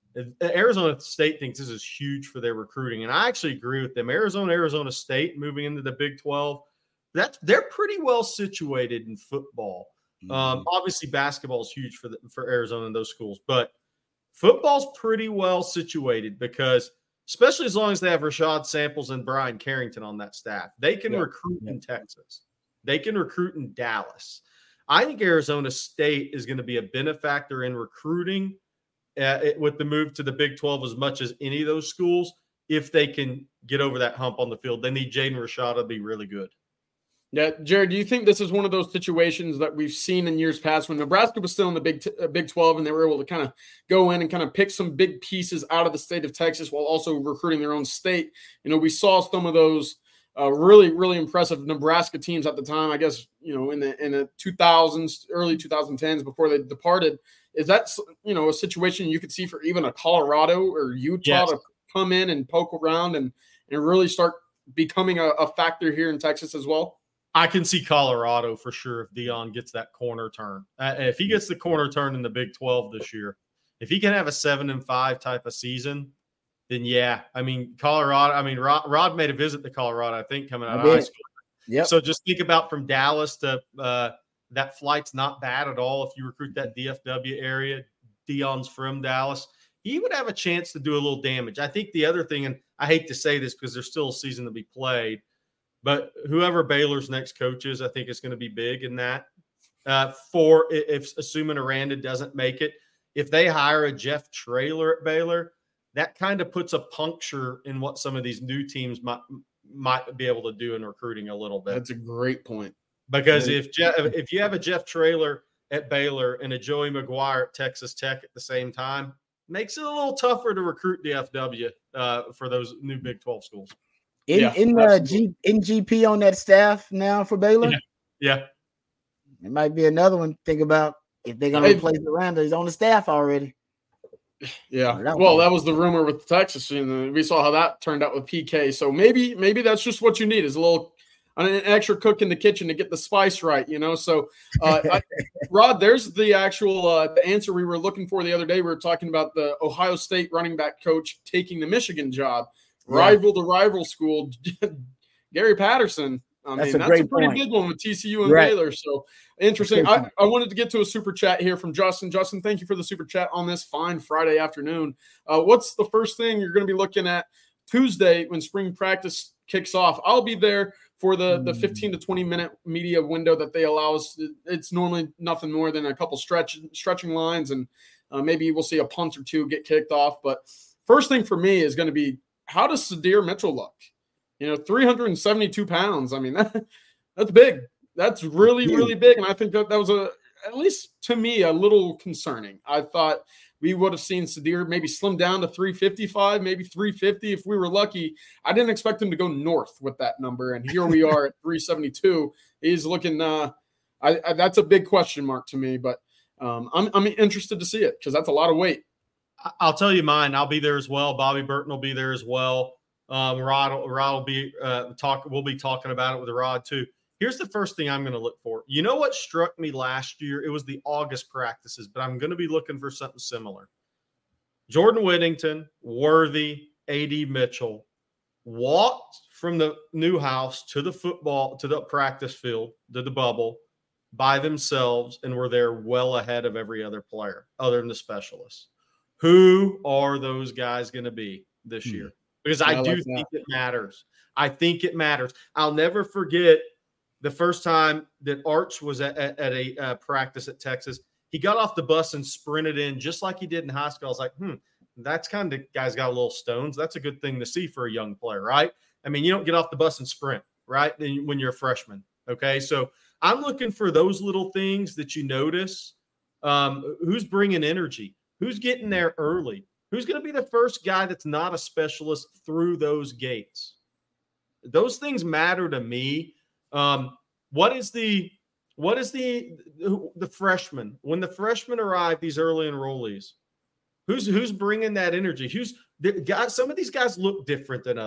Speaker 7: Arizona State thinks this is huge for their recruiting, and I actually agree with them. Arizona, Arizona State moving into the Big twelve, that's they're pretty well situated in football. Mm-hmm. Um, obviously, basketball is huge for the, for Arizona and those schools, but football's pretty well situated because, especially as long as they have Rashad Samples and Brian Carrington on that staff, they can yeah. recruit yeah. in Texas. They can recruit in Dallas. I think Arizona State is going to be a benefactor in recruiting uh, it, with the move to the Big twelve as much as any of those schools. If they can get over that hump on the field, they need Jaden Rashada to be really good.
Speaker 6: Yeah, Jared, do you think this is one of those situations that we've seen in years past when Nebraska was still in the Big t- uh, Big twelve and they were able to kind of go in and kind of pick some big pieces out of the state of Texas while also recruiting their own state? You know, we saw some of those uh, really, really impressive Nebraska teams at the time, I guess, you know, in the in the two thousands, early twenty tens before they departed. Is that, you know, a situation you could see for even a Colorado or Utah yes. to come in and poke around and, and really start becoming a, a factor here in Texas as well?
Speaker 7: I can see Colorado for sure if Deion gets that corner turn. Uh, if he gets the corner turn in the Big twelve this year, if he can have a seven and five type of season, then yeah. I mean, Colorado. I mean, Rod, Rod made a visit to Colorado, I think, coming out of high school.
Speaker 8: Yep.
Speaker 7: So just think about from Dallas to uh, that flight's not bad at all. If you recruit that D F W area, Deion's from Dallas, he would have a chance to do a little damage. I think the other thing, and I hate to say this because there's still a season to be played, but whoever Baylor's next coach is, I think is going to be big in that. Uh, for if assuming Aranda doesn't make it, if they hire a Jeff Traylor at Baylor, that kind of puts a puncture in what some of these new teams might might be able to do in recruiting a little bit.
Speaker 6: That's a great point.
Speaker 7: Because if Jeff, if you have a Jeff Traylor at Baylor and a Joey McGuire at Texas Tech at the same time, makes it a little tougher to recruit D F W uh, for those new Big twelve schools.
Speaker 8: In yeah, in uh, G in G P on that staff now for Baylor.
Speaker 7: Yeah. yeah,
Speaker 8: it might be another one to think about if they're going to hey, replace Aranda. He's on the staff already.
Speaker 6: Yeah, that well, that was the rumor with Texas, and we saw how that turned out with P K. So maybe maybe that's just what you need is a little an extra cook in the kitchen to get the spice right, you know. So, uh, I, Rod, there's the actual uh, the answer we were looking for the other day. We were talking about the Ohio State running back coach taking the Michigan job. Rival to rival school, Gary Patterson. I
Speaker 8: that's
Speaker 6: mean,
Speaker 8: a
Speaker 6: that's a pretty
Speaker 8: point.
Speaker 6: big one with T C U and
Speaker 8: right.
Speaker 6: Baylor. So interesting. I, I wanted to get to a super chat here from Justin. Justin, thank you for the super chat on this fine Friday afternoon. Uh, what's the first thing you're going to be looking at Tuesday when spring practice kicks off? I'll be there for the, the fifteen to twenty minute media window that they allow us. It's normally nothing more than a couple stretch stretching lines, and uh, maybe we'll see a punt or two get kicked off. But first thing for me is going to be, how does Sadir Mitchell look? You know, three hundred seventy-two pounds. I mean, that, that's big. That's really, really big. And I think that that was, a at least to me, a little concerning. I thought we would have seen Sadir maybe slim down to three fifty-five, maybe three fifty if we were lucky. I didn't expect him to go north with that number. And here we are at three seventy-two. He's looking uh, – I, I, that's a big question mark to me. But um, I'm, I'm interested to see it because that's a lot of weight.
Speaker 7: I'll tell you mine. I'll be there as well. Bobby Burton will be there as well. Um, Rod, Rod will be uh, talk. We'll be talking about it with Rod too. Here's the first thing I'm going to look for. You know what struck me last year? It was the August practices, but I'm going to be looking for something similar. Jordan Whittington, Worthy, A D Mitchell walked from the new house to the football to the practice field to the bubble by themselves and were there well ahead of every other player other than the specialists. Who are those guys going to be this year? Because I, I do like think it matters. I think it matters. I'll never forget the first time that Arch was at, at, at a uh, practice at Texas. He got off the bus and sprinted in just like he did in high school. I was like, hmm, that's kind of guy's got a little stones. That's a good thing to see for a young player, right? I mean, you don't get off the bus and sprint, right, when you're a freshman, okay? So I'm looking for those little things that you notice. Um, who's bringing energy? Who's getting there early? Who's going to be the first guy that's not a specialist through those gates? Those things matter to me. Um, what is the what is the the freshman? When the freshmen arrive, these early enrollees, who's who's bringing that energy? Who's the guys? Some of these guys look different than others.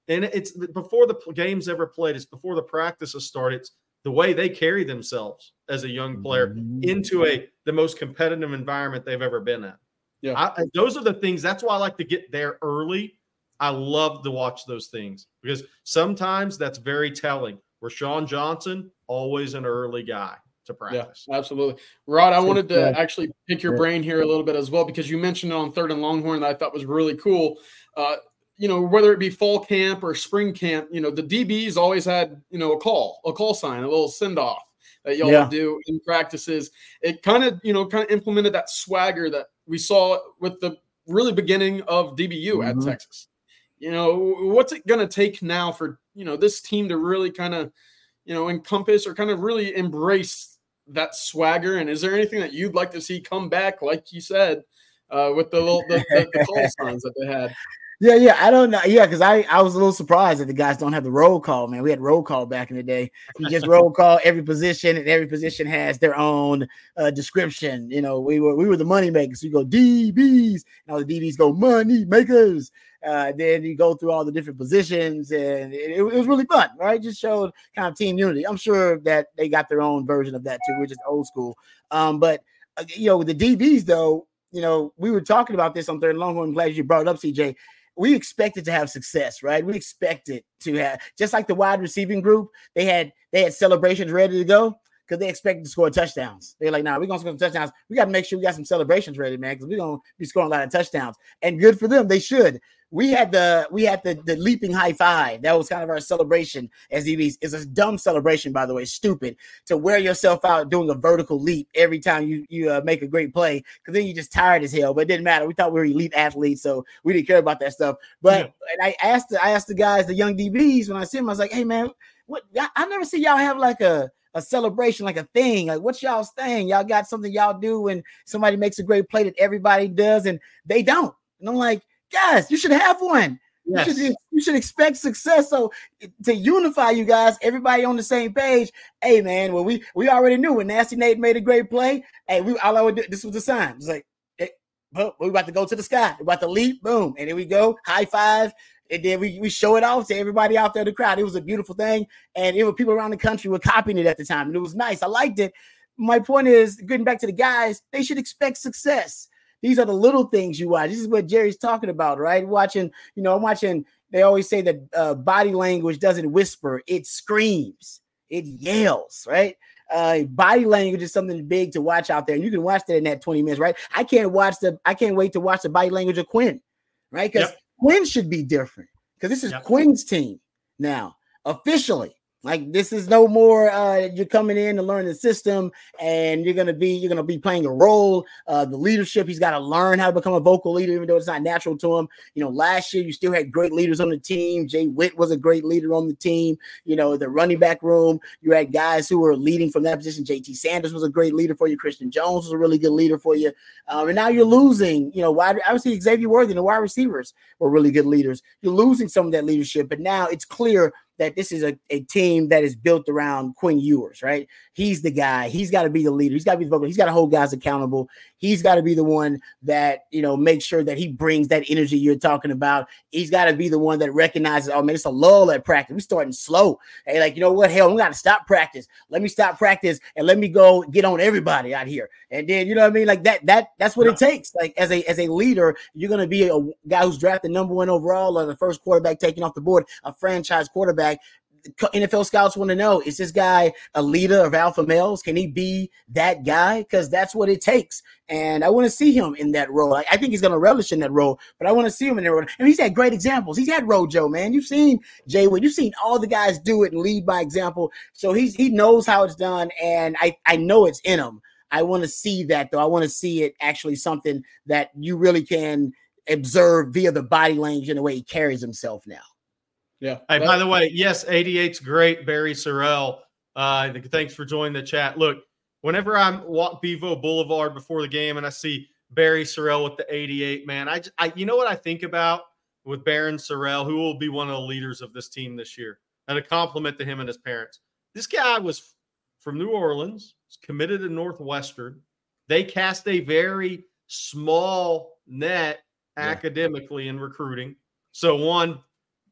Speaker 7: And it's before the game's ever played. It's before the practices start. It's the way they carry themselves as a young player
Speaker 8: Mm-hmm.
Speaker 7: into a the most competitive environment they've ever been at.
Speaker 6: Yeah,
Speaker 7: I, those are the things. That's why I like to get there early. I love to watch those things because sometimes that's very telling. Rashawn Johnson, always an early guy to practice.
Speaker 6: Yeah, absolutely. Rod, I wanted to
Speaker 8: Yeah.
Speaker 6: actually pick your brain here a little bit as well, because you mentioned it on Third and Longhorn that I thought was really cool. Uh, you know, whether it be fall camp or spring camp, you know, the D Bs always had, you know, a call, a call sign, a little send off that y'all
Speaker 8: Yeah.
Speaker 6: would do in practices. It kind of, you know, kind of implemented that swagger that we saw with the really beginning of D B U
Speaker 8: Mhm.
Speaker 6: at Texas. You know, what's it going to take now for, you know, this team to really kind of, you know, encompass or kind of really embrace that swagger? And is there anything that you'd like to see come back, like you said, uh, with the little the, the, the call signs that they had?
Speaker 8: Yeah, yeah, I don't know. Yeah, because I, I was a little surprised that the guys don't have the roll call, man. We had roll call back in the day. You just roll call every position, and every position has their own uh, description. You know, we were we were the money makers. So you go D Bs, and all the D Bs go money makers. Uh, then you go through all the different positions, and it, it was really fun, right? Just showed kind of team unity. I'm sure that they got their own version of that too. We're just old school. Um, but uh, you know, with the D Bs though, you know, we were talking about this on Third and Longhorn. I'm glad you brought it up, C J. We expected to have success, right? We expected to have, just like the wide receiving group, they had they had celebrations ready to go because they expected to score touchdowns. They're like, nah, we're gonna score some touchdowns. We got to make sure we got some celebrations ready, man, because we're gonna be scoring a lot of touchdowns. And good for them, they should. We had the we had the, the leaping high five. That was kind of our celebration as D Bs. It's a dumb celebration, by the way, stupid, to wear yourself out doing a vertical leap every time you you uh, make a great play, because then you're just tired as hell. But it didn't matter. We thought we were elite athletes, so we didn't care about that stuff. But yeah. and I asked the, I asked the guys, the young D Bs, when I see them, I was like, hey man, what? I never see y'all have like a a celebration, like a thing. Like, what's y'all's thing? Y'all got something y'all do when somebody makes a great play that everybody does, and they don't. And I'm like, guys, you should have one. Yes. You should, you should expect success. So to unify you guys, everybody on the same page. Hey man, well we we already knew when Nasty Nate made a great play. Hey, we all I would do, this was the sign. It's like, hey, oh, we're about to go to the sky. We're about to leap, boom, and here we go, high five. And then we, we show it off to everybody out there in the crowd. It was a beautiful thing, and it was people around the country were copying it at the time, and it was nice. I liked it. My point is, getting back to the guys, they should expect success. These are the little things you watch. This is what Jerry's talking about, right? Watching, you know, I'm watching, they always say that uh, body language doesn't whisper, it screams, it yells, right? Uh, body language is something big to watch out there. And you can watch that in that twenty minutes, right? I can't watch the, I can't wait to watch the body language of Quinn, right? Because yep. Quinn should be different, because this is yep. Quinn's team now, officially. Like, this is no more uh, you're coming in to learn the system, and you're gonna be you're gonna be playing a role. Uh, the leadership, he's got to learn how to become a vocal leader, even though it's not natural to him. You know, last year you still had great leaders on the team. Jay Witt was a great leader on the team. You know, the running back room, you had guys who were leading from that position. J T Sanders was a great leader for you. Christian Jones was a really good leader for you. Um, and now you're losing. You know, wide obviously Xavier Worthy and the wide receivers were really good leaders. You're losing some of that leadership, but now it's clear that this is a, a team that is built around Quinn Ewers, right? He's the guy. He's got to be the leader. He's got to be the vocal. He's got to hold guys accountable. He's got to be the one that, you know, makes sure that he brings that energy you're talking about. He's got to be the one that recognizes, oh, man, it's a lull at practice. We're starting slow. Hey, like, you know what? Hell, we got to stop practice. Let me stop practice and let me go get on everybody out here. And then, you know what I mean? Like that, that, that's what it takes. Like as a, as a leader, you're going to be a guy who's drafted number one overall, or the first quarterback taken off the board, a franchise quarterback. N F L scouts want to know, is this guy a leader of alpha males? Can he be that guy? Because that's what it takes. And I want to see him in that role. I, I think he's going to relish in that role, but I want to see him in that role. And he's had great examples. He's had Rojo, man. You've seen Jay Wood. You've seen all the guys do it and lead by example. So he's he knows how it's done, and I, I know it's in him. I want to see that, though. I want to see it actually something that you really can observe via the body language and the way he carries himself now.
Speaker 6: Yeah.
Speaker 7: Hey, by the way, yes, eighty-eight's great, Barry Sorrell. Uh, thanks for joining the chat. Look, whenever I'm walk Bevo Boulevard before the game and I see Barry Sorrell with the eighty-eight, man, I, I you know what I think about with Barron Sorrell, who will be one of the leaders of this team this year, and a compliment to him and his parents. This guy was from New Orleans, committed to Northwestern. They cast a very small net yeah. academically in recruiting. So one,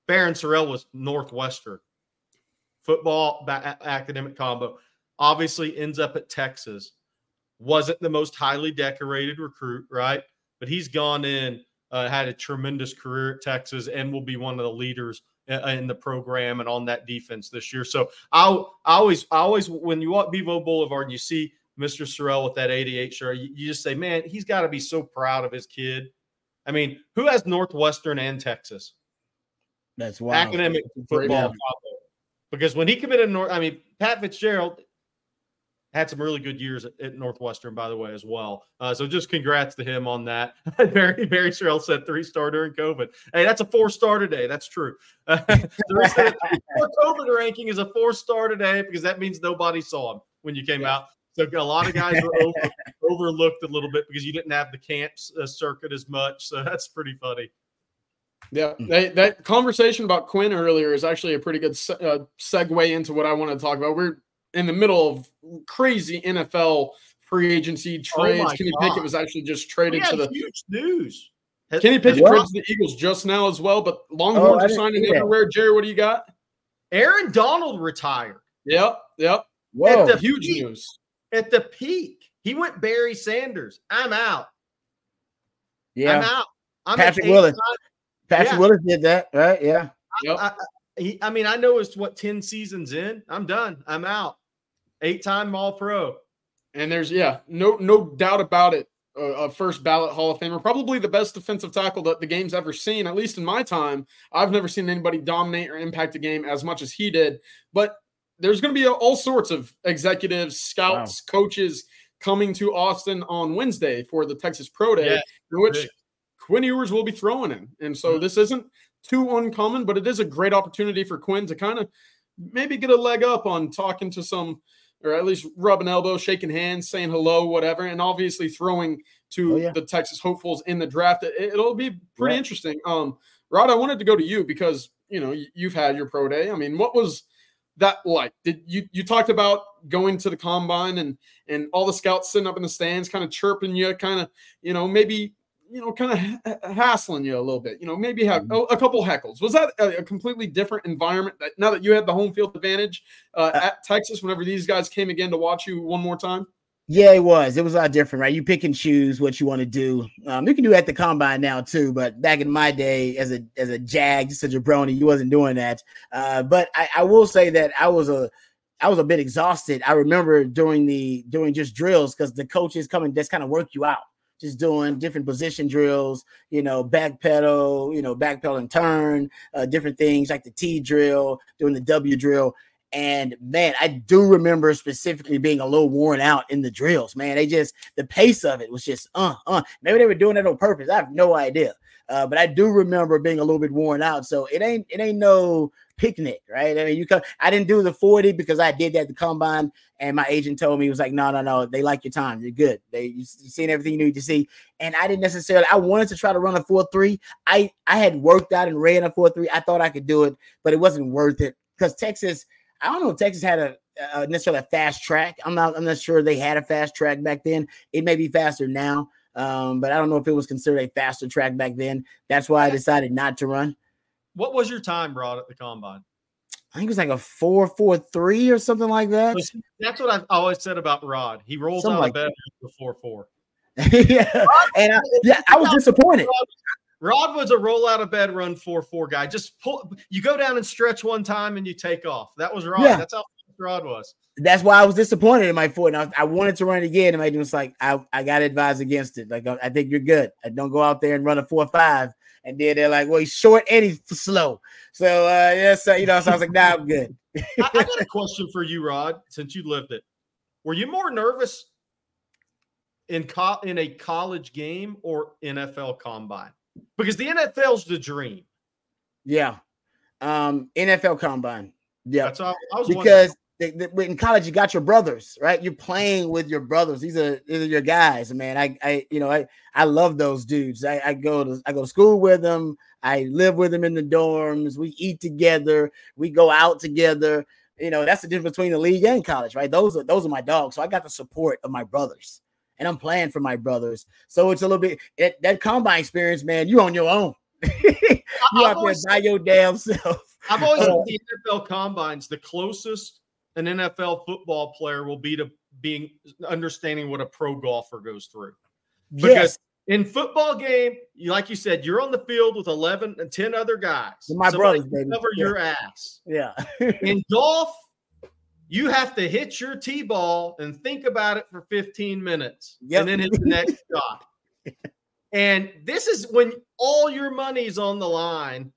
Speaker 7: Barron Sorrell was Northwestern. Football, ba- academic combo. Obviously ends up at Texas. Wasn't the most highly decorated recruit, right? But he's gone in, uh, had a tremendous career at Texas, and will be one of the leaders in the program and on that defense this year. So I, I always, I always, when you walk Bevo Boulevard and you see Mister Sorrell with that eighty-eight shirt, you, you just say, man, he's got to be so proud of his kid. I mean, who has Northwestern and Texas?
Speaker 8: That's wild.
Speaker 7: Academic football combo. Because when he committed to North, I mean, Pat Fitzgerald had some really good years at, at Northwestern, by the way, as well. Uh, so just congrats to him on that. Barry, Barry Sorrell said three-star during COVID. Hey, that's a four-star today. That's true. Uh, the COVID ranking is a four-star today because that means nobody saw him when you came yeah. out. So a lot of guys were over, overlooked a little bit because you didn't have the camps uh, circuit as much. So that's pretty funny.
Speaker 6: Yeah, that, that conversation about Quinn earlier is actually a pretty good se- uh, segue into what I want to talk about. We're in the middle of crazy N F L free agency trades.
Speaker 7: Oh
Speaker 6: Kenny Pickett was actually just traded to the
Speaker 7: huge news.
Speaker 6: Kenny Pickett traded to the Eagles just now as well, but Longhorns
Speaker 8: oh,
Speaker 6: are signing everywhere. Jerry, what do you got?
Speaker 7: Aaron Donald retired.
Speaker 6: Yep, yep.
Speaker 8: Whoa,
Speaker 7: at the
Speaker 6: huge
Speaker 7: peak,
Speaker 6: news.
Speaker 7: At the peak, he went Barry Sanders. I'm out.
Speaker 8: Yeah,
Speaker 7: I'm out. I'm
Speaker 8: Patrick Willis.
Speaker 7: Time.
Speaker 8: Patrick
Speaker 7: yeah.
Speaker 8: Willis did that, right? Yeah.
Speaker 6: Yep.
Speaker 7: I, I, he, I mean, I know it's what ten seasons in. I'm done. I'm out. Eight-time All-Pro.
Speaker 6: And there's yeah, no no doubt about it. Uh, a first ballot Hall of Famer, probably the best defensive tackle that the game's ever seen. At least in my time, I've never seen anybody dominate or impact a game as much as he did. But there's going to be all sorts of executives, scouts, wow. coaches coming to Austin on Wednesday for the Texas Pro Day, yeah, in which big. Quinn Ewers will be throwing in. And so mm-hmm. this isn't too uncommon, but it is a great opportunity for Quinn to kind of maybe get a leg up on talking to some, or at least rubbing elbows, shaking hands, saying hello, whatever, and obviously throwing to oh, yeah. the Texas hopefuls in the draft. It, it'll be pretty right. interesting. Um, Rod, I wanted to go to you because, you know, you've had your pro day. I mean, what was that like? Did you you talked about going to the combine and and all the scouts sitting up in the stands, kind of chirping you, kind of, you know, maybe, you know, kind of hassling you a little bit, you know, maybe have a, a couple heckles. Was that a, a completely different environment that now that you had the home field advantage uh, at Texas, whenever these guys came again to watch you one more time?
Speaker 8: Yeah, it was. It was a lot different, right? You pick and choose what you want to do. Um, you can do it at the combine now too, but back in my day as a, as a jag, just a jabroni, you wasn't doing that. Uh, but I, I will say that I was a, I was a bit exhausted. I remember doing the, doing just drills because the coaches come and just kind of work you out. Just doing different position drills, you know, back pedal, you know, back pedal and turn, uh, different things like the T drill, doing the W drill. And man, I do remember specifically being a little worn out in the drills, man. They just, the pace of it was just, uh, uh, maybe they were doing it on purpose. I have no idea. Uh, but I do remember being a little bit worn out. So it ain't, it ain't no picnic, right? I mean, you come, I didn't do the forty because I did that at the combine, and my agent told me, he was like, no, no, no, they like your time. You're good. They, you, you seen everything you need to see. And I didn't necessarily, I wanted to try to run a four three. I, I had worked out and ran a four three. I thought I could do it, but it wasn't worth it because Texas, I don't know if Texas had a, a necessarily a fast track. I'm not, I'm not sure they had a fast track back then. It may be faster now. Um, but I don't know if it was considered a faster track back then. That's why I decided not to run.
Speaker 7: What was your time, Rod, at the combine?
Speaker 8: I think it was like a four, four, three or something like that.
Speaker 7: That's what I've always said about Rod. He rolls something out like of bed with four, four.
Speaker 8: yeah. And I, yeah, I was disappointed.
Speaker 7: Rod was a roll out of bed, run four, four guy. Just pull, you go down and stretch one time and you take off. That was Rod. Yeah. That's how Rod was.
Speaker 8: That's why I was disappointed in my foot. And I, I wanted to run it again. And my agent was like, I, I got to advise against it. Like, I think you're good. I don't go out there and run a four, five. And then they're like, well, he's short and he's slow. So, uh, yes, uh, you know, so I was like, nah, I'm good.
Speaker 7: I, I got a question for you, Rod, since you lived it. Were you more nervous in co- in a college game or N F L combine? Because the N F L's the dream.
Speaker 8: Yeah. Um, N F L combine. Yeah.
Speaker 7: That's all I was
Speaker 8: because they, they, in college, you got your brothers, right? You're playing with your brothers. These are, these are your guys, man. I, I, you know, I, I love those dudes. I, I go to, I go to school with them. I live with them in the dorms. We eat together. We go out together. You know, that's the difference between the league and college, right? Those are, those are my dogs. So I got the support of my brothers, and I'm playing for my brothers. So it's a little bit that, that combine experience, man. You on your own. you out there by your damn self.
Speaker 7: I've always said the N F L combines, the closest an N F L football player will be to being understanding what a pro golfer goes through. Because
Speaker 8: Yes.
Speaker 7: in football game, you- like you said, you're on the field with eleven and ten other guys.
Speaker 8: My
Speaker 7: Somebody
Speaker 8: brothers,
Speaker 7: can
Speaker 8: baby.
Speaker 7: cover
Speaker 8: Yeah.
Speaker 7: your ass.
Speaker 8: Yeah.
Speaker 7: In golf, you have to hit your tee ball and think about it for fifteen minutes
Speaker 8: Yep.
Speaker 7: and then hit the next shot. And this is when all your money's on the line.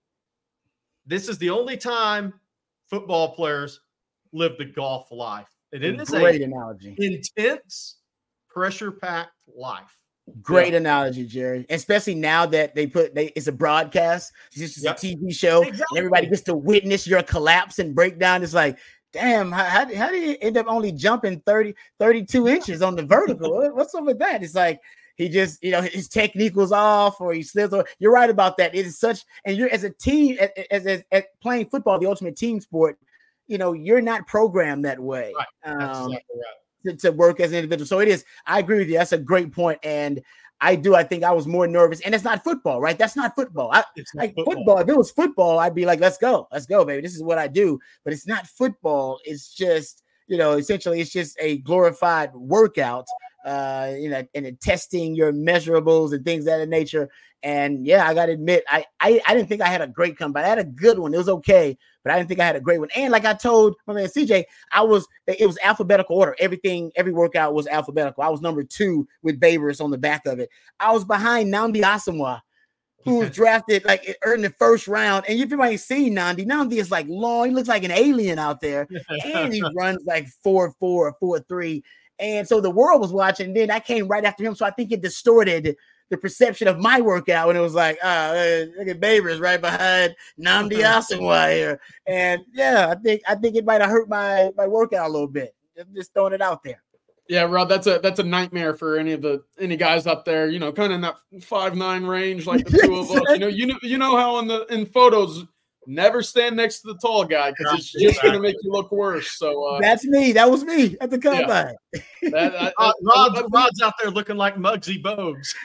Speaker 7: This is the only time football players live the golf life. And it is
Speaker 8: Great
Speaker 7: a
Speaker 8: analogy.
Speaker 7: intense, pressure-packed life.
Speaker 8: Great
Speaker 7: Yeah.
Speaker 8: analogy, Jerry. Especially now that they put they it's a broadcast, it's just
Speaker 7: Yep.
Speaker 8: a T V show,
Speaker 7: Exactly.
Speaker 8: and everybody gets to witness your collapse and breakdown. It's like, damn, how, how, how did you end up only jumping thirty, thirty-two inches on the vertical? What- What's up with that? It's like he just, you know, his technique was off, or he slips. Or you're right about that. It is such, and you're as a team, as, as, as playing football, the ultimate team sport. You know, you're not programmed that way.
Speaker 7: Right. That's
Speaker 8: Um,
Speaker 7: exactly right.
Speaker 8: to, to work as an individual. So it is, I agree with you. That's a great point. And I do, I think I was more nervous. And it's not football, right? That's not football. I,
Speaker 7: It's not
Speaker 8: like
Speaker 7: football.
Speaker 8: football. If it was football, I'd be like, let's go. Let's go, baby. This is what I do. But it's not football. It's just, you know, essentially it's just a glorified workout, uh, you know, and it testing your measurables and things of that nature. And yeah, I got to admit, I, I I didn't think I had a great comeback. I had a good one. It was okay, but I didn't think I had a great one. And like I told my man C J, I was it was alphabetical order. Everything, every workout was alphabetical. I was number two with Babers on the back of it. I was behind Nnamdi Asomugha, who was drafted like in the first round. And if you might see Nnamdi, Nnamdi is like long. He looks like an alien out there, and he runs like four four or four three. And so the world was watching. Then I came right after him, so I think it distorted the perception of my workout when it was like, oh, uh, look at Babers right behind Nnamdi Asomugha here. And yeah, I think I think it might have hurt my my workout a little bit. Just, just throwing it out there.
Speaker 6: Yeah, Rod, that's a that's a nightmare for any of the any guys up there, you know, kind of in that five nine range, like the two of us. You know, you know, you know how in the in photos, never stand next to the tall guy because it's just going to make you look worse. So uh,
Speaker 8: that's me. That was me at the combine.
Speaker 6: Yeah. That, I,
Speaker 7: Uh,
Speaker 6: I,
Speaker 7: Rod's,
Speaker 6: I,
Speaker 7: Rod's out there looking like Muggsy Bogues.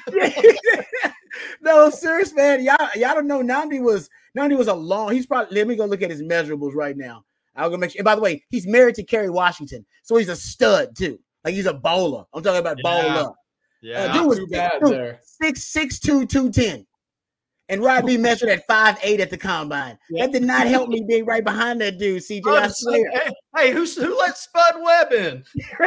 Speaker 8: No, serious man. Y'all, y'all don't know. Nnamdi was Nnamdi was a long. He's probably. Let me go look at his measurables right now. I'll go make sure. And by the way, he's married to Kerry Washington, so he's a stud too. Like he's a bowler. I'm talking about
Speaker 7: Yeah.
Speaker 8: bowler.
Speaker 7: Yeah,
Speaker 8: Uh, dude was
Speaker 6: too bad
Speaker 8: dude,
Speaker 6: there.
Speaker 8: six six two two ten, and Rod B measured at five eight at the combine.
Speaker 7: Yeah.
Speaker 8: That did not help me being right behind that dude, C J. I
Speaker 7: I'm
Speaker 8: swear.
Speaker 7: saying, hey, hey, who's who let Spud Webb in?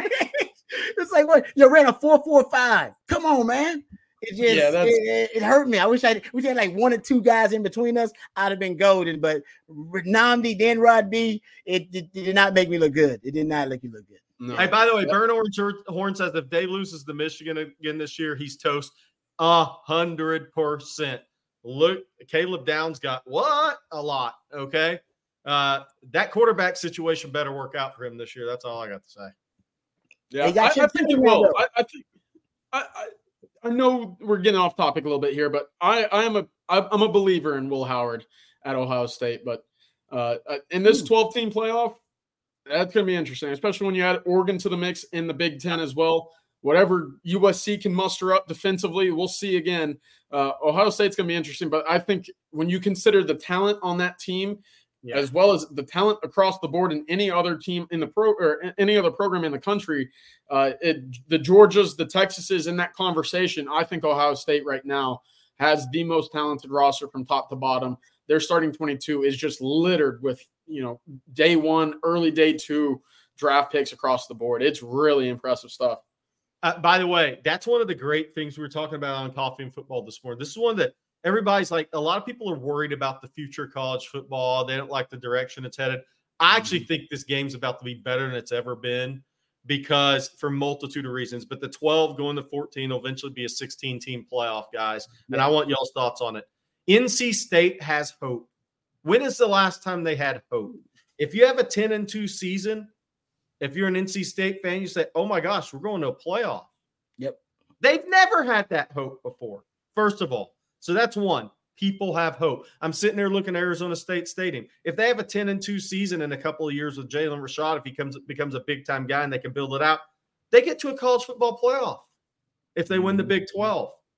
Speaker 8: It's like what you ran a four four five. Come on, man. It just
Speaker 6: Yeah, that's-
Speaker 8: it, it, it hurt me. I wish I we had like one or two guys in between us. I'd have been golden. But Nnamdi, then Rod B, it, it, it did not make me look good. It did not make me look good.
Speaker 6: no.
Speaker 7: Hey, by the way, Burn Orange Horn says if Dave loses to Michigan again this year, he's toast. A hundred percent. Look, Caleb Downs got what? A lot. Okay. Uh, that quarterback situation better work out for him this year. That's all I got to say.
Speaker 6: Yeah,
Speaker 8: They
Speaker 6: I,
Speaker 8: got
Speaker 6: I
Speaker 8: your
Speaker 6: think
Speaker 8: team
Speaker 6: it will.
Speaker 8: though.
Speaker 6: I, I think I, I I know we're getting off topic a little bit here, but I I am a I- I'm a believer in Will Howard at Ohio State. But uh, in this twelve team playoff, that's going to be interesting, especially when you add Oregon to the mix in the Big Ten as well. Whatever U S C can muster up defensively, we'll see again. Uh, Ohio State's going to be interesting, but I think when you consider the talent on that team,
Speaker 7: Yeah.
Speaker 6: as well as the talent across the board in any other team in the pro or any other program in the country, uh, it, the Georgias, the Texases in that conversation, I think Ohio State right now has the most talented roster from top to bottom. Their starting twenty-two is just littered with, you know, day one, early day two draft picks across the board. It's really impressive stuff.
Speaker 7: Uh, by the way, that's one of the great things we were talking about on Coffee and Football this morning. This is one that everybody's like, a lot of people are worried about the future of college football. They don't like the direction it's headed. I actually
Speaker 6: Mm-hmm.
Speaker 7: think this game's about to be better than it's ever been because for a multitude of reasons. But the twelve going to fourteen will eventually be a sixteen-team playoff, guys. And I want y'all's thoughts on it. N C State has hope. When is the last time they had hope? If you have a ten and two season, if you're an N C State fan, you say, oh my gosh, we're going to a playoff.
Speaker 8: Yep.
Speaker 7: They've never had that hope before, first of all. So that's one. People have hope. I'm sitting there looking at Arizona State Stadium. If they have a ten and two season in a couple of years with Jalen Rashad, if he comes becomes a big-time guy and they can build it out, they get to a college football playoff if they win the Big twelve.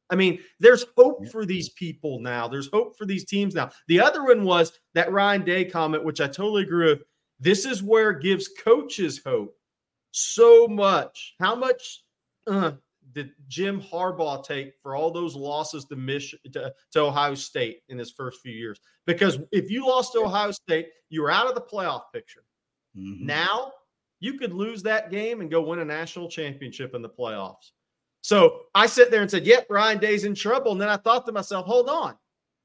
Speaker 7: I mean, there's hope for these people now. There's hope for these teams now. The other one was that Ryan Day comment, which I totally agree with. This is where it gives coaches hope so much. How much uh, did Jim Harbaugh take for all those losses to, Mich- to, to Ohio State in his first few years? Because if you lost to Ohio State, you were out of the playoff picture. Mm-hmm. Now you could lose that game and go win a national championship in the playoffs. So I sit there and said, yep, Ryan Day's in trouble. And then I thought to myself, hold on.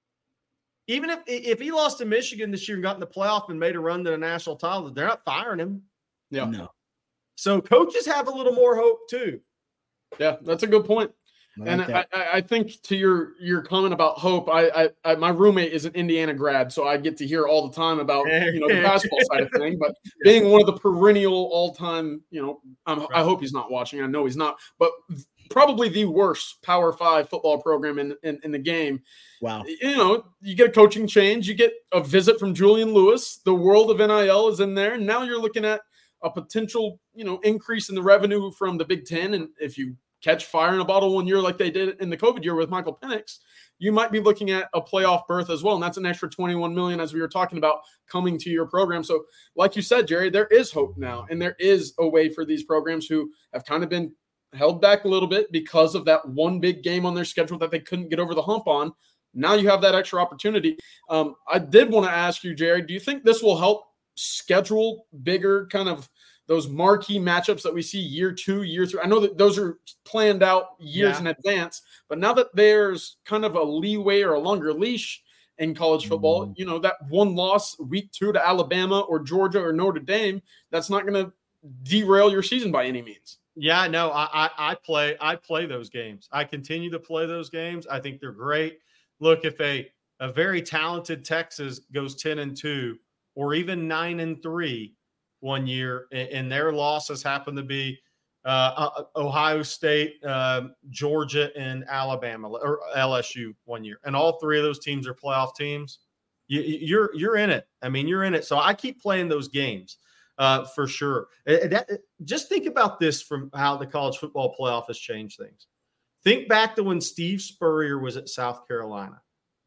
Speaker 7: Even if if he lost to Michigan this year and got in the playoff and made a run to the national title, they're not firing him.
Speaker 6: Yeah.
Speaker 8: No.
Speaker 7: So coaches have a little more hope too.
Speaker 6: Yeah, that's a good point.
Speaker 8: I
Speaker 6: and
Speaker 8: like
Speaker 6: I, I think to your your comment about hope, I, I, I my roommate is an Indiana grad, so I get to hear all the time about you know the basketball side of thing. But being one of the perennial all time, you know, I'm, I hope he's not watching. I know he's not, but probably the worst Power Five football program in, in in the game.
Speaker 8: Wow.
Speaker 6: You know, you get a coaching change, you get a visit from Julian Lewis. The world of N I L is in there, and now you're looking at a potential you know increase in the revenue from the Big Ten, and if you catch fire in a bottle one year like they did in the COVID year with Michael Penix, you might be looking at a playoff berth as well. And that's an extra twenty-one million dollars as we were talking about coming to your program. So like you said, Jerry, there is hope now. And there is a way for these programs who have kind of been held back a little bit because of that one big game on their schedule that they couldn't get over the hump on. Now you have that extra opportunity. Um, I did want to ask you, Jerry, do you think this will help schedule bigger kind of those marquee matchups that we see year two, year three? I know that those are planned out years yeah. in advance, but now that there's kind of a leeway or a longer leash in college football, mm-hmm. you know, that one loss week two to Alabama or Georgia or Notre Dame, that's not going to derail your season by any means.
Speaker 7: Yeah, no, I, I I play I play those games. I continue to play those games. I think they're great. Look, if a a very talented Texas goes ten and two or even nine and three one year, and their losses happen to be uh, Ohio State, um, Georgia, and Alabama or L S U one year, and all three of those teams are playoff teams, you, you're you're in it. I mean, you're in it. So I keep playing those games uh, for sure. That, just think about this from how the college football playoff has changed things. Think back to when Steve Spurrier was at South Carolina.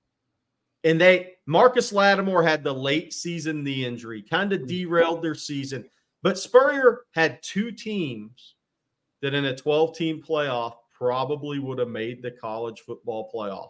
Speaker 7: And they, Marcus Lattimore had the late season knee injury, kind of derailed their season. But Spurrier had two teams that in a twelve-team playoff probably would have made the college football playoff.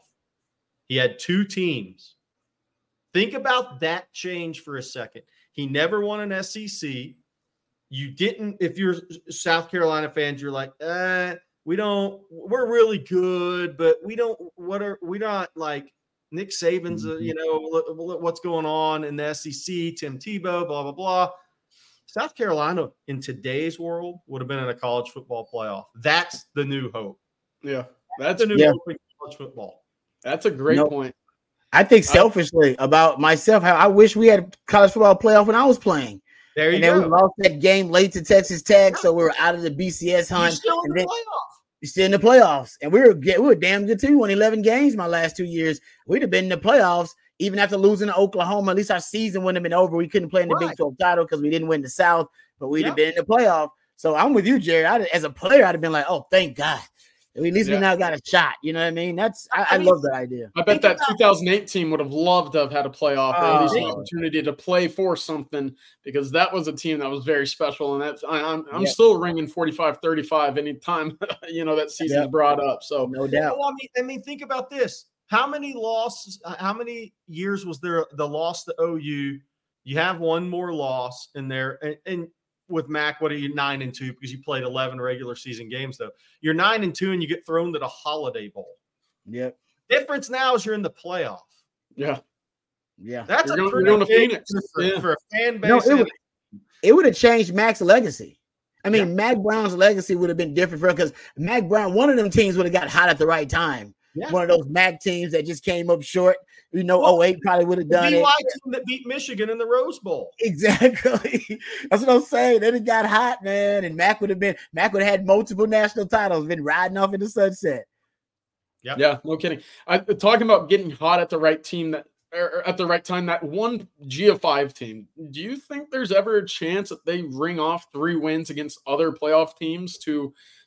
Speaker 7: He had two teams. Think about that change for a second. He never won an S E C. You didn't, if you're South Carolina fans, you're like, uh, we don't, we're really good, but we don't, what are, we're not like, Nick Saban's, uh, you know, what's going on in the S E C, Tim Tebow, blah, blah, blah. South Carolina in today's world would have been in a college football playoff. That's the new hope.
Speaker 6: Yeah. That's
Speaker 7: the new
Speaker 8: yeah.
Speaker 7: hope in college football.
Speaker 6: That's a great
Speaker 8: no,
Speaker 6: point.
Speaker 8: I think selfishly I, about myself, how I wish we had college football playoff when I was playing.
Speaker 7: There you
Speaker 8: and
Speaker 7: go.
Speaker 8: then we lost that game late to Texas Tech, so we were out of the B C S hunt.
Speaker 7: You're still in
Speaker 8: and
Speaker 7: the
Speaker 8: then,
Speaker 7: playoff.
Speaker 8: Still in the playoffs, and we were we were damn good too. We won eleven games my last two years. We'd have been in the playoffs even after losing to Oklahoma. At least our season wouldn't have been over. We couldn't play in the
Speaker 7: Right.
Speaker 8: Big twelve title because we didn't win the South, but we'd
Speaker 7: Yep.
Speaker 8: have been in the playoff. So I'm with you, Jerry. I'd, as a player, I'd have been like, "Oh, thank God, at least
Speaker 6: Yeah.
Speaker 8: we now got a shot." You know what I mean? That's I, I,
Speaker 7: I mean,
Speaker 8: love that idea.
Speaker 6: I bet
Speaker 7: Think
Speaker 6: that
Speaker 7: about-
Speaker 6: two thousand eight team would have loved to have had a playoff or at least an
Speaker 8: Oh.
Speaker 6: opportunity to play for something, because that was a team that was very special. And that's I, I'm I'm
Speaker 8: Yeah.
Speaker 6: still ringing forty-five thirty-five anytime you know that season's
Speaker 8: Yeah.
Speaker 6: brought up. So
Speaker 8: No doubt.
Speaker 7: Well, I mean, I mean, think about this. How many losses, how many years was there the loss to O U? You have one more loss in there. And, and with Mac, what are you, nine and two? Because you played eleven regular season games, though. You're nine and two, and you get thrown to the Holiday Bowl.
Speaker 8: Yep.
Speaker 7: Difference now is you're in the playoff.
Speaker 6: yeah,
Speaker 8: Yeah.
Speaker 7: That's
Speaker 6: You're
Speaker 7: a
Speaker 6: going-
Speaker 7: pretty
Speaker 6: you're going to
Speaker 7: big
Speaker 6: Phoenix.
Speaker 7: for,
Speaker 6: Yeah.
Speaker 7: for a fan base.
Speaker 8: No, it
Speaker 7: and-
Speaker 8: would, it would have changed Mac's legacy. I mean, Mac Brown's legacy would have been different for because Mac Brown, one of them teams would have got hot at the right time.
Speaker 7: Yeah.
Speaker 8: One of those Mac teams that just came up short. You know,
Speaker 7: Well,
Speaker 8: oh eight probably would have
Speaker 7: the
Speaker 8: done
Speaker 7: B Y
Speaker 8: it.
Speaker 7: team that beat Michigan in the Rose Bowl.
Speaker 8: Exactly. That's what I'm saying. Then it got hot, man. And Mac would have been, Mac would have had multiple national titles, been riding off in the sunset.
Speaker 7: Yep.
Speaker 6: yeah, no kidding. I talking about getting hot at the right team that or at the right time. That one G F five team. Do you think there's ever a chance that they ring off three wins against other playoff teams to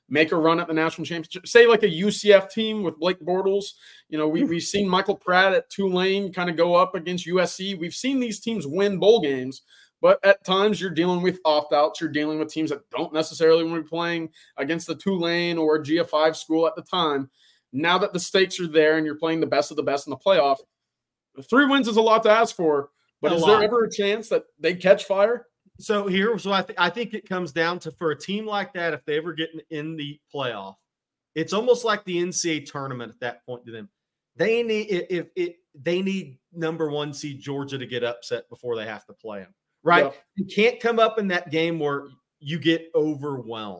Speaker 6: make a run at the national championship. Say like a U C F team with Blake Bortles. You know, we, we've seen Michael Pratt at Tulane kind of go up against U S C. We've seen these teams win bowl games, but at times you're dealing with opt-outs. You're dealing with teams that don't necessarily want to be playing against the Tulane or a G F five school at the time. Now that the stakes are there and you're playing the best of the best in the playoff, three wins is a lot to ask for, but
Speaker 7: A
Speaker 6: is
Speaker 7: lot.
Speaker 6: there ever a chance that they catch fire?
Speaker 7: So here, so I, th- I think it comes down to, for a team like that, if they ever get in, in the playoff, it's almost like the N C A A tournament at that point to them. They need if it they need number one seed Georgia to get upset before they have to play them, right?
Speaker 6: Yep.
Speaker 7: You can't come up in that game where you get overwhelmed.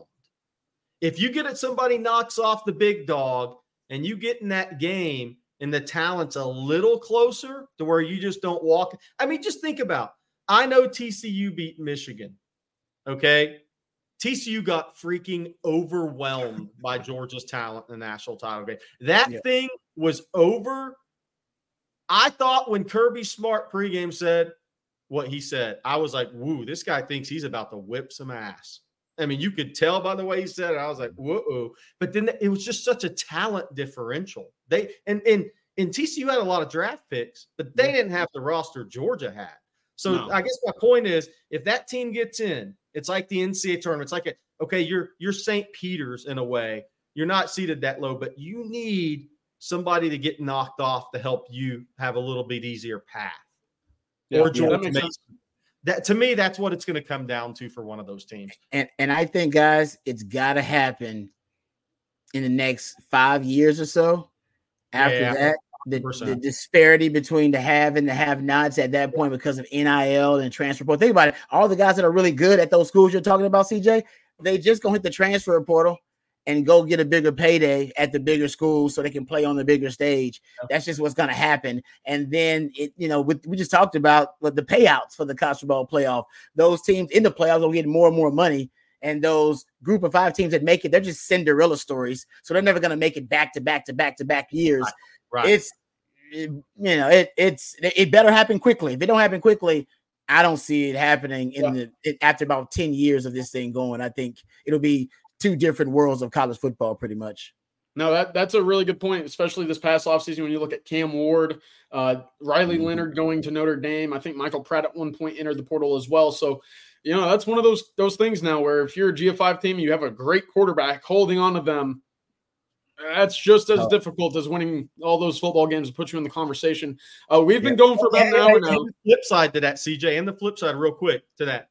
Speaker 7: If you get it, somebody knocks off the big dog, and you get in that game, and the talent's a little closer to where you just don't walk. I mean, just think about. I know T C U beat Michigan, okay? T C U got freaking overwhelmed by Georgia's talent in the national title game. That
Speaker 8: Yeah.
Speaker 7: thing was over. I thought when Kirby Smart pregame said what he said, I was like, woo, this guy thinks he's about to whip some ass. I mean, you could tell by the way he said it. I was like, whoa. But then it was just such a talent differential. They and and, and T C U had a lot of draft picks, but they didn't have the roster Georgia had. So
Speaker 6: No.
Speaker 7: I guess my point is, if that team gets in, it's like the N C A A tournament. It's like, a, okay, you're you're Saint Peter's in a way. You're not seated that low, but you need somebody to get knocked off to help you have a little bit easier path.
Speaker 6: Yeah,
Speaker 7: or
Speaker 6: yeah,
Speaker 7: Georgia
Speaker 6: that makes
Speaker 7: Mason.
Speaker 6: sense.
Speaker 7: That to me, that's what it's going to come down to for one of those teams.
Speaker 8: And and I think, guys, it's got to happen in the next five years or so. After
Speaker 7: Yeah,
Speaker 8: that, the,
Speaker 7: one hundred percent.
Speaker 8: the disparity between the have and the have-nots at that point because of N I L and transfer portal. Think about it. All the guys that are really good at those schools you're talking about, C J, they just gonna hit the transfer portal and go get a bigger payday at the bigger schools so they can play on the bigger stage. That's just what's going to happen. And then, it, you know, with, we just talked about what the payouts for the college football playoff. Those teams in the playoffs will get more and more money. And those group of five teams that make it, they're just Cinderella stories. So they're never going to make it back to back to back to back years.
Speaker 7: Right. Right.
Speaker 8: It's, it, you know, it it's it better happen quickly. If it don't happen quickly, I don't see it happening in yeah. the it, after about ten years of this thing going. I think it'll be two different worlds of college football, pretty much.
Speaker 6: No, that, that's a really good point, especially this past offseason when you look at Cam Ward, uh, Riley mm-hmm. Leonard going to Notre Dame. I think Michael Pratt at one point entered the portal as well. So, you know, that's one of those those things now where if you're a G F five team, you have a great quarterback, holding on to them, that's just as oh. difficult as winning all those football games to put you in the conversation. Uh, we've been yeah. going for about an hour now.
Speaker 7: And the flip side to that, C J, and the flip side real quick to that.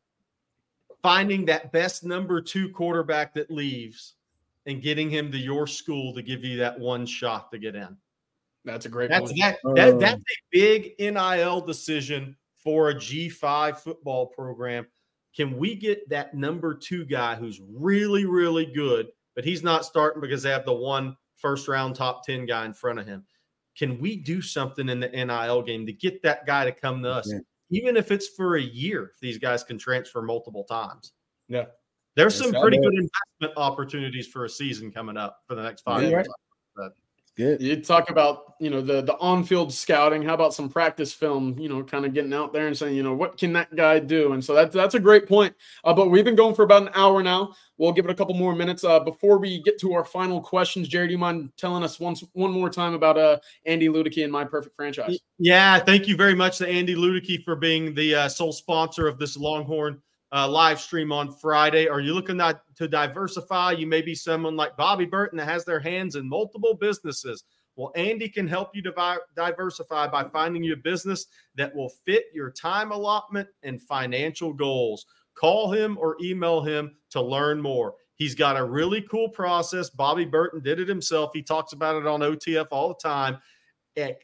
Speaker 7: Finding that best number two quarterback that leaves and getting him to your school to give you that one shot to get in.
Speaker 6: That's a great
Speaker 7: that's,
Speaker 6: point.
Speaker 7: That, that, that's a big N I L decision for a G five football program. Can we get that number two guy who's really, really good, but he's not starting because they have the one first-round top ten guy in front of him? Can we do something in the N I L game to get that guy to come to us? Yeah. Even if it's for a year, if these guys can transfer multiple times.
Speaker 6: Yeah.
Speaker 7: There's some pretty good investment opportunities for a season coming up for the next five
Speaker 8: yeah,
Speaker 7: years.
Speaker 8: Right. Good.
Speaker 6: You talk about, you know, the, the on-field scouting. How about some practice film, you know, kind of getting out there and saying, you know, what can that guy do? And so that's, that's a great point. Uh, but we've been going for about an hour now. We'll give it a couple more minutes. Uh, before we get to our final questions, Jerry, do you mind telling us once one more time about uh, Andy Ludicky and My Perfect Franchise?
Speaker 7: Yeah, thank you very much to Andy Ludicky for being the uh, sole sponsor of this Longhorn uh, live stream on Friday. Are you looking to, to diversify? You may be someone like Bobby Burton that has their hands in multiple businesses. Well, Andy can help you divi- diversify by finding you a business that will fit your time allotment and financial goals. Call him or email him to learn more. He's got a really cool process. Bobby Burton did it himself. He talks about it on O T F all the time. At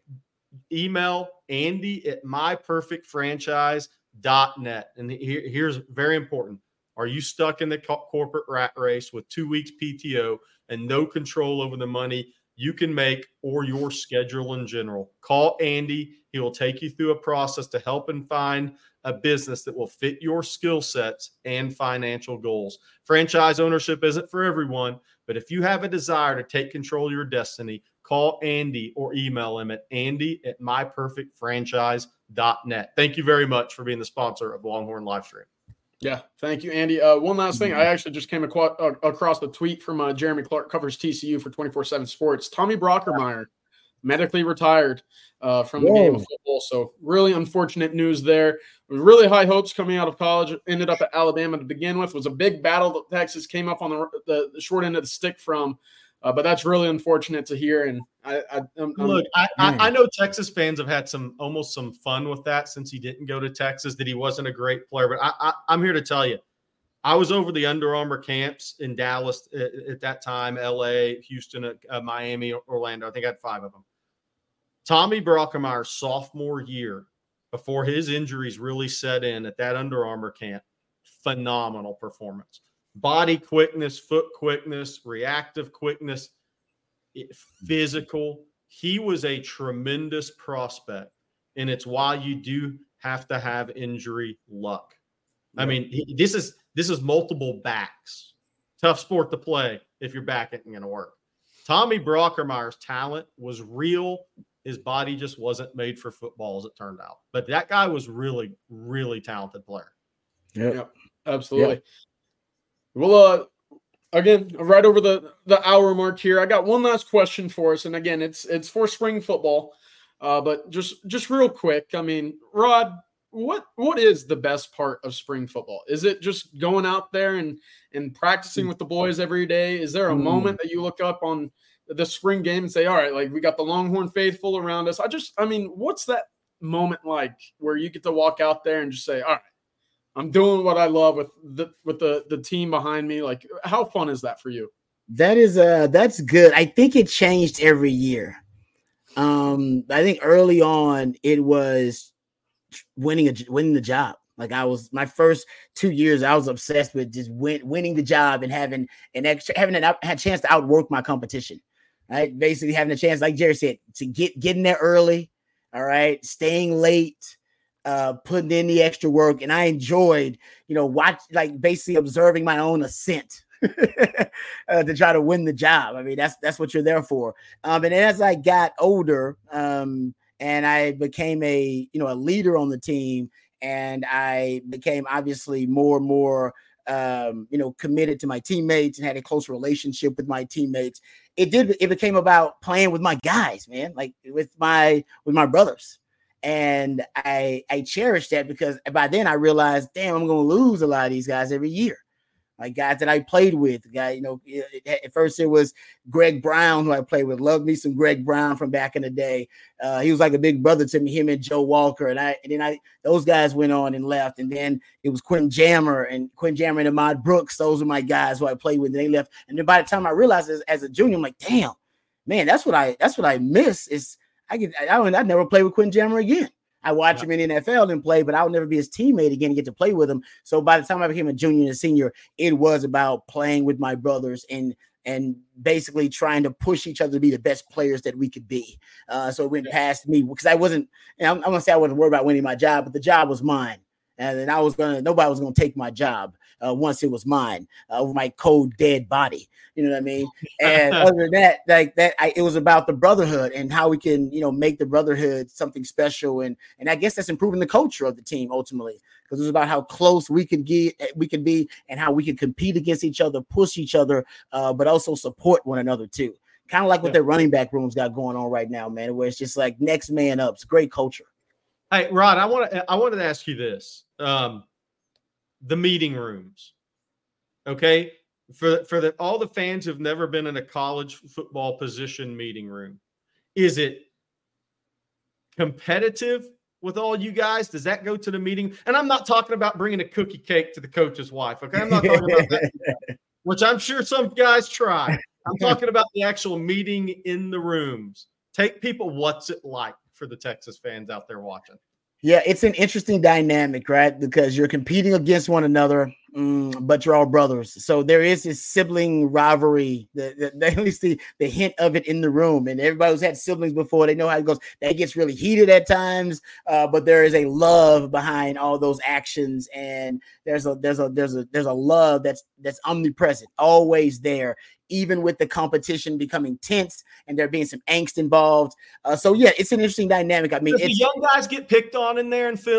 Speaker 7: email Andy at my perfect franchise dot net. And here, here's very important. Are you stuck in the co- corporate rat race with two weeks P T O and no control over the money you can make or your schedule in general? Call Andy. He will take you through a process to help and find a business that will fit your skill sets and financial goals. Franchise ownership isn't for everyone, but if you have a desire to take control of your destiny, call Andy or email him at Andy at my perfect franchise dot net. Thank you very much for being the sponsor of Longhorn Livestream.
Speaker 6: Yeah, thank you, Andy. Uh, one last thing. I actually just came aqua- uh, across the tweet from uh, Jeremy Clark, covers T C U for twenty-four seven Sports. Tommy Brockermeyer, medically retired uh, from the
Speaker 8: Whoa.
Speaker 6: game of football. So really unfortunate news there. Really high hopes coming out of college. Ended up at Alabama to begin with. It was a big battle that Texas came up on the, the, the short end of the stick from. Uh, but that's really unfortunate to hear. And I, I I'm,
Speaker 7: look, I, I, I know Texas fans have had some almost some fun with that since he didn't go to Texas, that he wasn't a great player. But I, I, I'm here to tell you, I was over the Under Armour camps in Dallas at, at that time, L A, Houston, uh, Miami, Orlando. I think I had five of them. Tommy Brockermeyer's sophomore year, before his injuries really set in at that Under Armour camp, phenomenal performance. Body quickness, foot quickness, reactive quickness, physical. He was a tremendous prospect, and it's why you do have to have injury luck. I mean, he, this is this is multiple backs. Tough sport to play if your back isn't going to work. Tommy Brockermeyer's talent was real. His body just wasn't made for football, as it turned out. But that guy was really, really talented player.
Speaker 6: Yeah, yep, absolutely. Yep. Well, uh, again, right over the, the hour mark here. I got one last question for us, and again, it's it's for spring football, uh, but just just real quick. I mean, Rod, what what is the best part of spring football? Is it just going out there and and practicing with the boys every day? Is there a mm. moment that you look up on the spring game and say, all right, like we got the Longhorn faithful around us? I just, I mean, what's that moment like where you get to walk out there and just say, all right, I'm doing what I love with the with the the team behind me? Like, how fun is that for you?
Speaker 8: That is uh that's good. I think it changed every year. Um, I think early on it was winning a winning the job. Like I was my first two years, I was obsessed with just win, winning the job and having an extra having an out, had a chance to outwork my competition. Right, basically having a chance, like Jerry said, to get getting there early. All right, staying late. Uh, putting in the extra work, and I enjoyed, you know, watch like basically observing my own ascent uh, to try to win the job. I mean, that's that's what you're there for. Um, and as I got older, um, and I became a you know a leader on the team, and I became obviously more and more um, you know committed to my teammates and had a close relationship with my teammates. It did. It became about playing with my guys, man, like with my with my brothers. And I I cherish that because by then I realized, damn, I'm going to lose a lot of these guys every year. Like guys that I played with, guy, you know, at first it was Greg Brown, who I played with. Loved me some Greg Brown from back in the day. Uh, he was like a big brother to me, him and Joe Walker. And I, and then I, those guys went on and left. And then it was Quentin Jammer and Quentin Jammer and Ahmad Brooks. Those were my guys who I played with. And they left. And then by the time I realized as, as a junior, I'm like, damn, man, that's what I, that's what I miss is I get, I don't, I'd never play with Quentin Jammer again. I watch yeah. him in the N F L and play, but I'll never be his teammate again and get to play with him. So by the time I became a junior and a senior, it was about playing with my brothers and and basically trying to push each other to be the best players that we could be. Uh, so it went yeah. past me because I wasn't, and I'm, I'm going to say I wasn't worried about winning my job, but the job was mine. And then I was going to, nobody was going to take my job uh, once it was mine uh, over my cold, dead body. You know what I mean? And other than that, like that, I, it was about the brotherhood and how we can, you know, make the brotherhood something special. And, and I guess that's improving the culture of the team ultimately, because it was about how close we could get, we could be and how we could compete against each other, push each other, uh, but also support one another too. Kind of like what yeah. their running back rooms got going on right now, man, where it's just like next man up. It's great culture.
Speaker 7: Hey, Rod, I want to I wanted to ask you this. Um, the meeting rooms. Okay. For, for the, all the fans who've never been in a college football position meeting room, is it competitive with all you guys? Does that go to the meeting? And I'm not talking about bringing a cookie cake to the coach's wife. Okay. I'm not talking about that, which I'm sure some guys try. I'm talking about the actual meeting in the rooms. Take people, what's it like for the Texas fans out there watching?
Speaker 8: Yeah, it's an interesting dynamic, right? Because you're competing against one another, um, but you're all brothers. So there is this sibling rivalry, the, the, the, at least the, the hint of it in the room. And everybody who's had siblings before, they know how it goes. That gets really heated at times, uh, but there is a love behind all those actions. And there's a there's a there's a there's a love that's that's omnipresent, always there, even with the competition becoming tense and there being some angst involved. Uh, so, yeah, it's an interesting dynamic. I mean,
Speaker 7: Does
Speaker 8: it's,
Speaker 7: the young guys get picked on in there in film?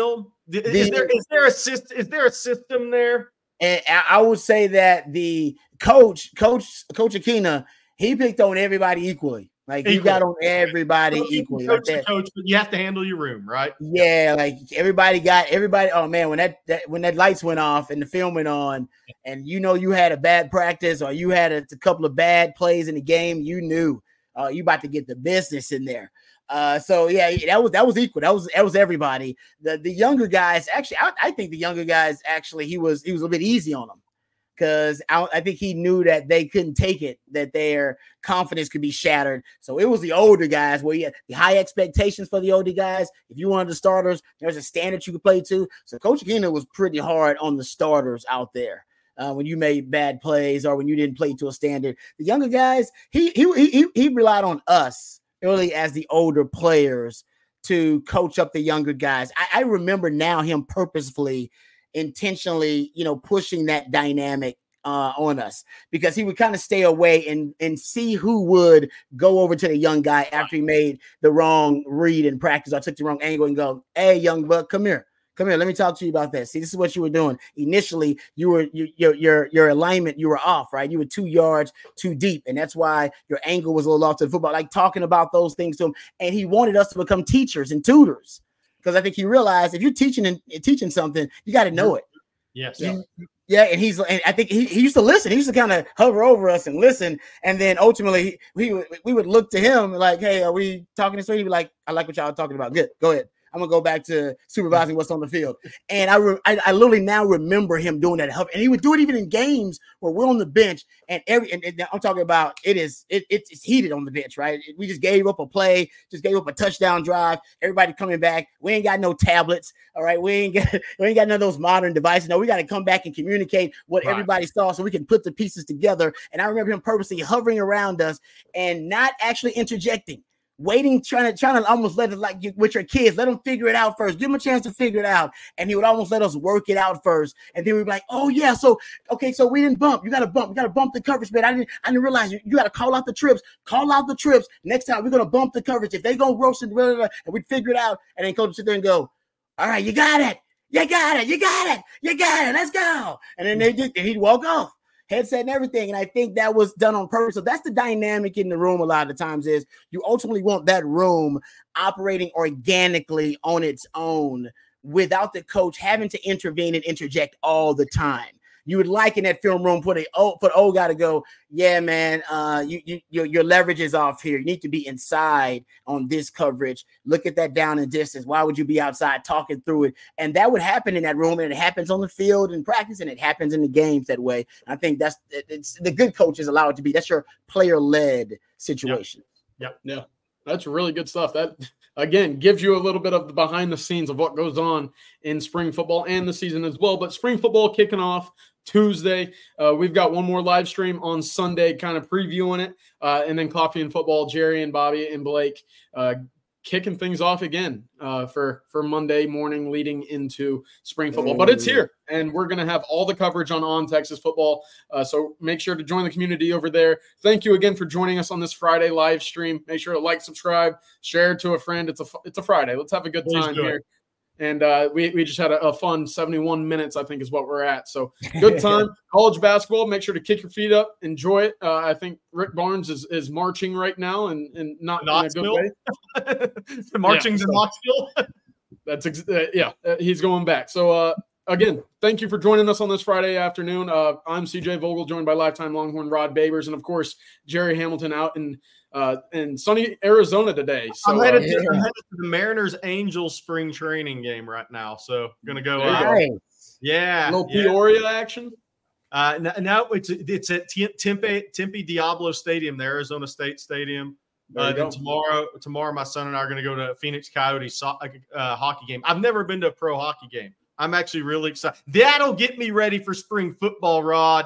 Speaker 7: Is
Speaker 8: The-
Speaker 7: there is there a system? Is there a system there?
Speaker 8: And I I would say that the coach, coach, Coach Akina, he picked on everybody equally. Like he
Speaker 7: Equally.
Speaker 8: got on everybody
Speaker 7: You can
Speaker 8: equally. Like
Speaker 7: coach the
Speaker 8: that.
Speaker 7: coach, but you have to handle your room, right?
Speaker 8: Yeah, like everybody got everybody. Oh man, when that, that when that lights went off and the film went on, and you know you had a bad practice or you had a, a couple of bad plays in the game, you knew uh, you about to get the business in there. Uh, so yeah, that was that was equal. That was that was everybody. The the younger guys actually, I, I think the younger guys actually he was he was a little bit easy on them. Because I, I think he knew that they couldn't take it, that their confidence could be shattered. So it was the older guys where you had the high expectations for the older guys. If you wanted the starters, there's a standard you could play to. So Coach Akina was pretty hard on the starters out there uh, when you made bad plays or when you didn't play to a standard. The younger guys, he he he he relied on us early as the older players to coach up the younger guys. I, I remember now him purposefully intentionally, you know, pushing that dynamic uh, on us because he would kind of stay away and and see who would go over to the young guy after he made the wrong read in practice or took the wrong angle and go, "Hey, young buck, come here, come here. Let me talk to you about that. See, this is what you were doing initially. You were you, your your your alignment, you were off, right? You were two yards too deep, and that's why your angle was a little off to the football." Like talking about those things to him, and he wanted us to become teachers and tutors. Because I think he realized if you're teaching and teaching something, you got to know it.
Speaker 7: Yes.
Speaker 8: You, yeah. And he's, and I think he, he used to listen. He used to kind of hover over us and listen. And then ultimately he, he would, we would look to him like, "Hey, are we talking this way?" He'd be like, "I like what y'all are talking about. Good. Go ahead. I'm gonna go back to supervising what's on the field." And I, re- I, I literally now remember him doing that. And he would do it even in games where we're on the bench and every, and, and I'm talking about it is, it, it's heated on the bench, right? We just gave up a play, just gave up a touchdown drive. Everybody coming back. We ain't got no tablets. All right. We ain't got, we ain't got none of those modern devices. No, we got to come back and communicate what right. everybody saw so we can put the pieces together. And I remember him purposely hovering around us and not actually interjecting. Waiting, trying to trying to almost let it like you, with your kids, let them figure it out first. Give them a chance to figure it out, and he would almost let us work it out first. And then we'd be like, "Oh yeah, so okay, so we didn't bump. You got to bump. You got to bump the coverage, man. I didn't, I didn't realize you, you got to call out the trips. Call out the trips. Next time we're gonna bump the coverage. If they go roast it, blah, blah, blah, and we'd figure it out." And then coach would sit there and go, "All right, you got it. You got it. You got it. You got it. Let's go." And then they just, and he'd walk off. Headset and everything. And I think that was done on purpose. So that's the dynamic in the room a lot of the times is you ultimately want that room operating organically on its own without the coach having to intervene and interject all the time. You would like in that film room put a oh put old guy to go, "Yeah, man, uh, you, you your, your leverage is off here. You need to be inside on this coverage. Look at that down and distance. Why would you be outside talking through it?" And that would happen in that room, and it happens on the field in practice, and it happens in the games that way. I think that's it's the good coaches allow it to be. That's your player-led situation.
Speaker 6: Yep. Yeah, yeah, that's really good stuff. That again gives you a little bit of the behind the scenes of what goes on in spring football and the season as well. But spring football kicking off Tuesday. Uh, we've got one more live stream on Sunday, kind of previewing it. Uh, and then Coffee and Football, Jerry and Bobby and Blake uh, kicking things off again uh, for, for Monday morning leading into spring football. But it's here, and we're going to have all the coverage on On Texas Football. Uh, so make sure to join the community over there. Thank you again for joining us on this Friday live stream. Make sure to like, subscribe, share it to a friend. It's a, it's a Friday. Let's have a good time here. It. And uh, we, we just had a, a fun seventy-one minutes, I think is what we're at. So good time. College basketball, make sure to kick your feet up. Enjoy it. Uh, I think Rick Barnes is, is marching right now and, and not
Speaker 7: Knoxville.
Speaker 6: in a good way.
Speaker 7: Marching
Speaker 6: yeah,
Speaker 7: to
Speaker 6: so
Speaker 7: Knoxville.
Speaker 6: That's ex- uh, yeah, uh, he's going back. So uh, again, thank you for joining us on this Friday afternoon. Uh, I'm C J Vogel, joined by lifetime Longhorn Rod Babers, and of course Jerry Hamilton out in uh, in sunny Arizona today. So
Speaker 7: I'm headed,
Speaker 6: uh,
Speaker 7: to, I'm headed to the Mariners Angels spring training game right now. So gonna go.
Speaker 8: Nice.
Speaker 7: Uh, yeah,
Speaker 6: a little
Speaker 7: yeah.
Speaker 6: Peoria action.
Speaker 7: Uh, no, no, it's it's at Tempe Tempe Diablo Stadium, the Arizona State Stadium. Uh, then tomorrow, tomorrow, my son and I are going to go to Phoenix Coyotes so- uh, hockey game. I've never been to a pro hockey game. I'm actually really excited. That'll get me ready for spring football, Rod.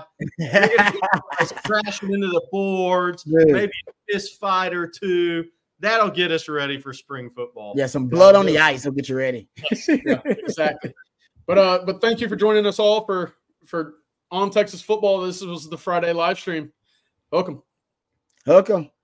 Speaker 7: Crashing into the boards, Dude. maybe a fist fight or two. That'll get us ready for spring football.
Speaker 8: Yeah, some blood on the ice will get you ready.
Speaker 6: Yeah, exactly. But uh, but thank you for joining us all for for On Texas Football. This was the Friday live stream. Welcome.
Speaker 8: Welcome.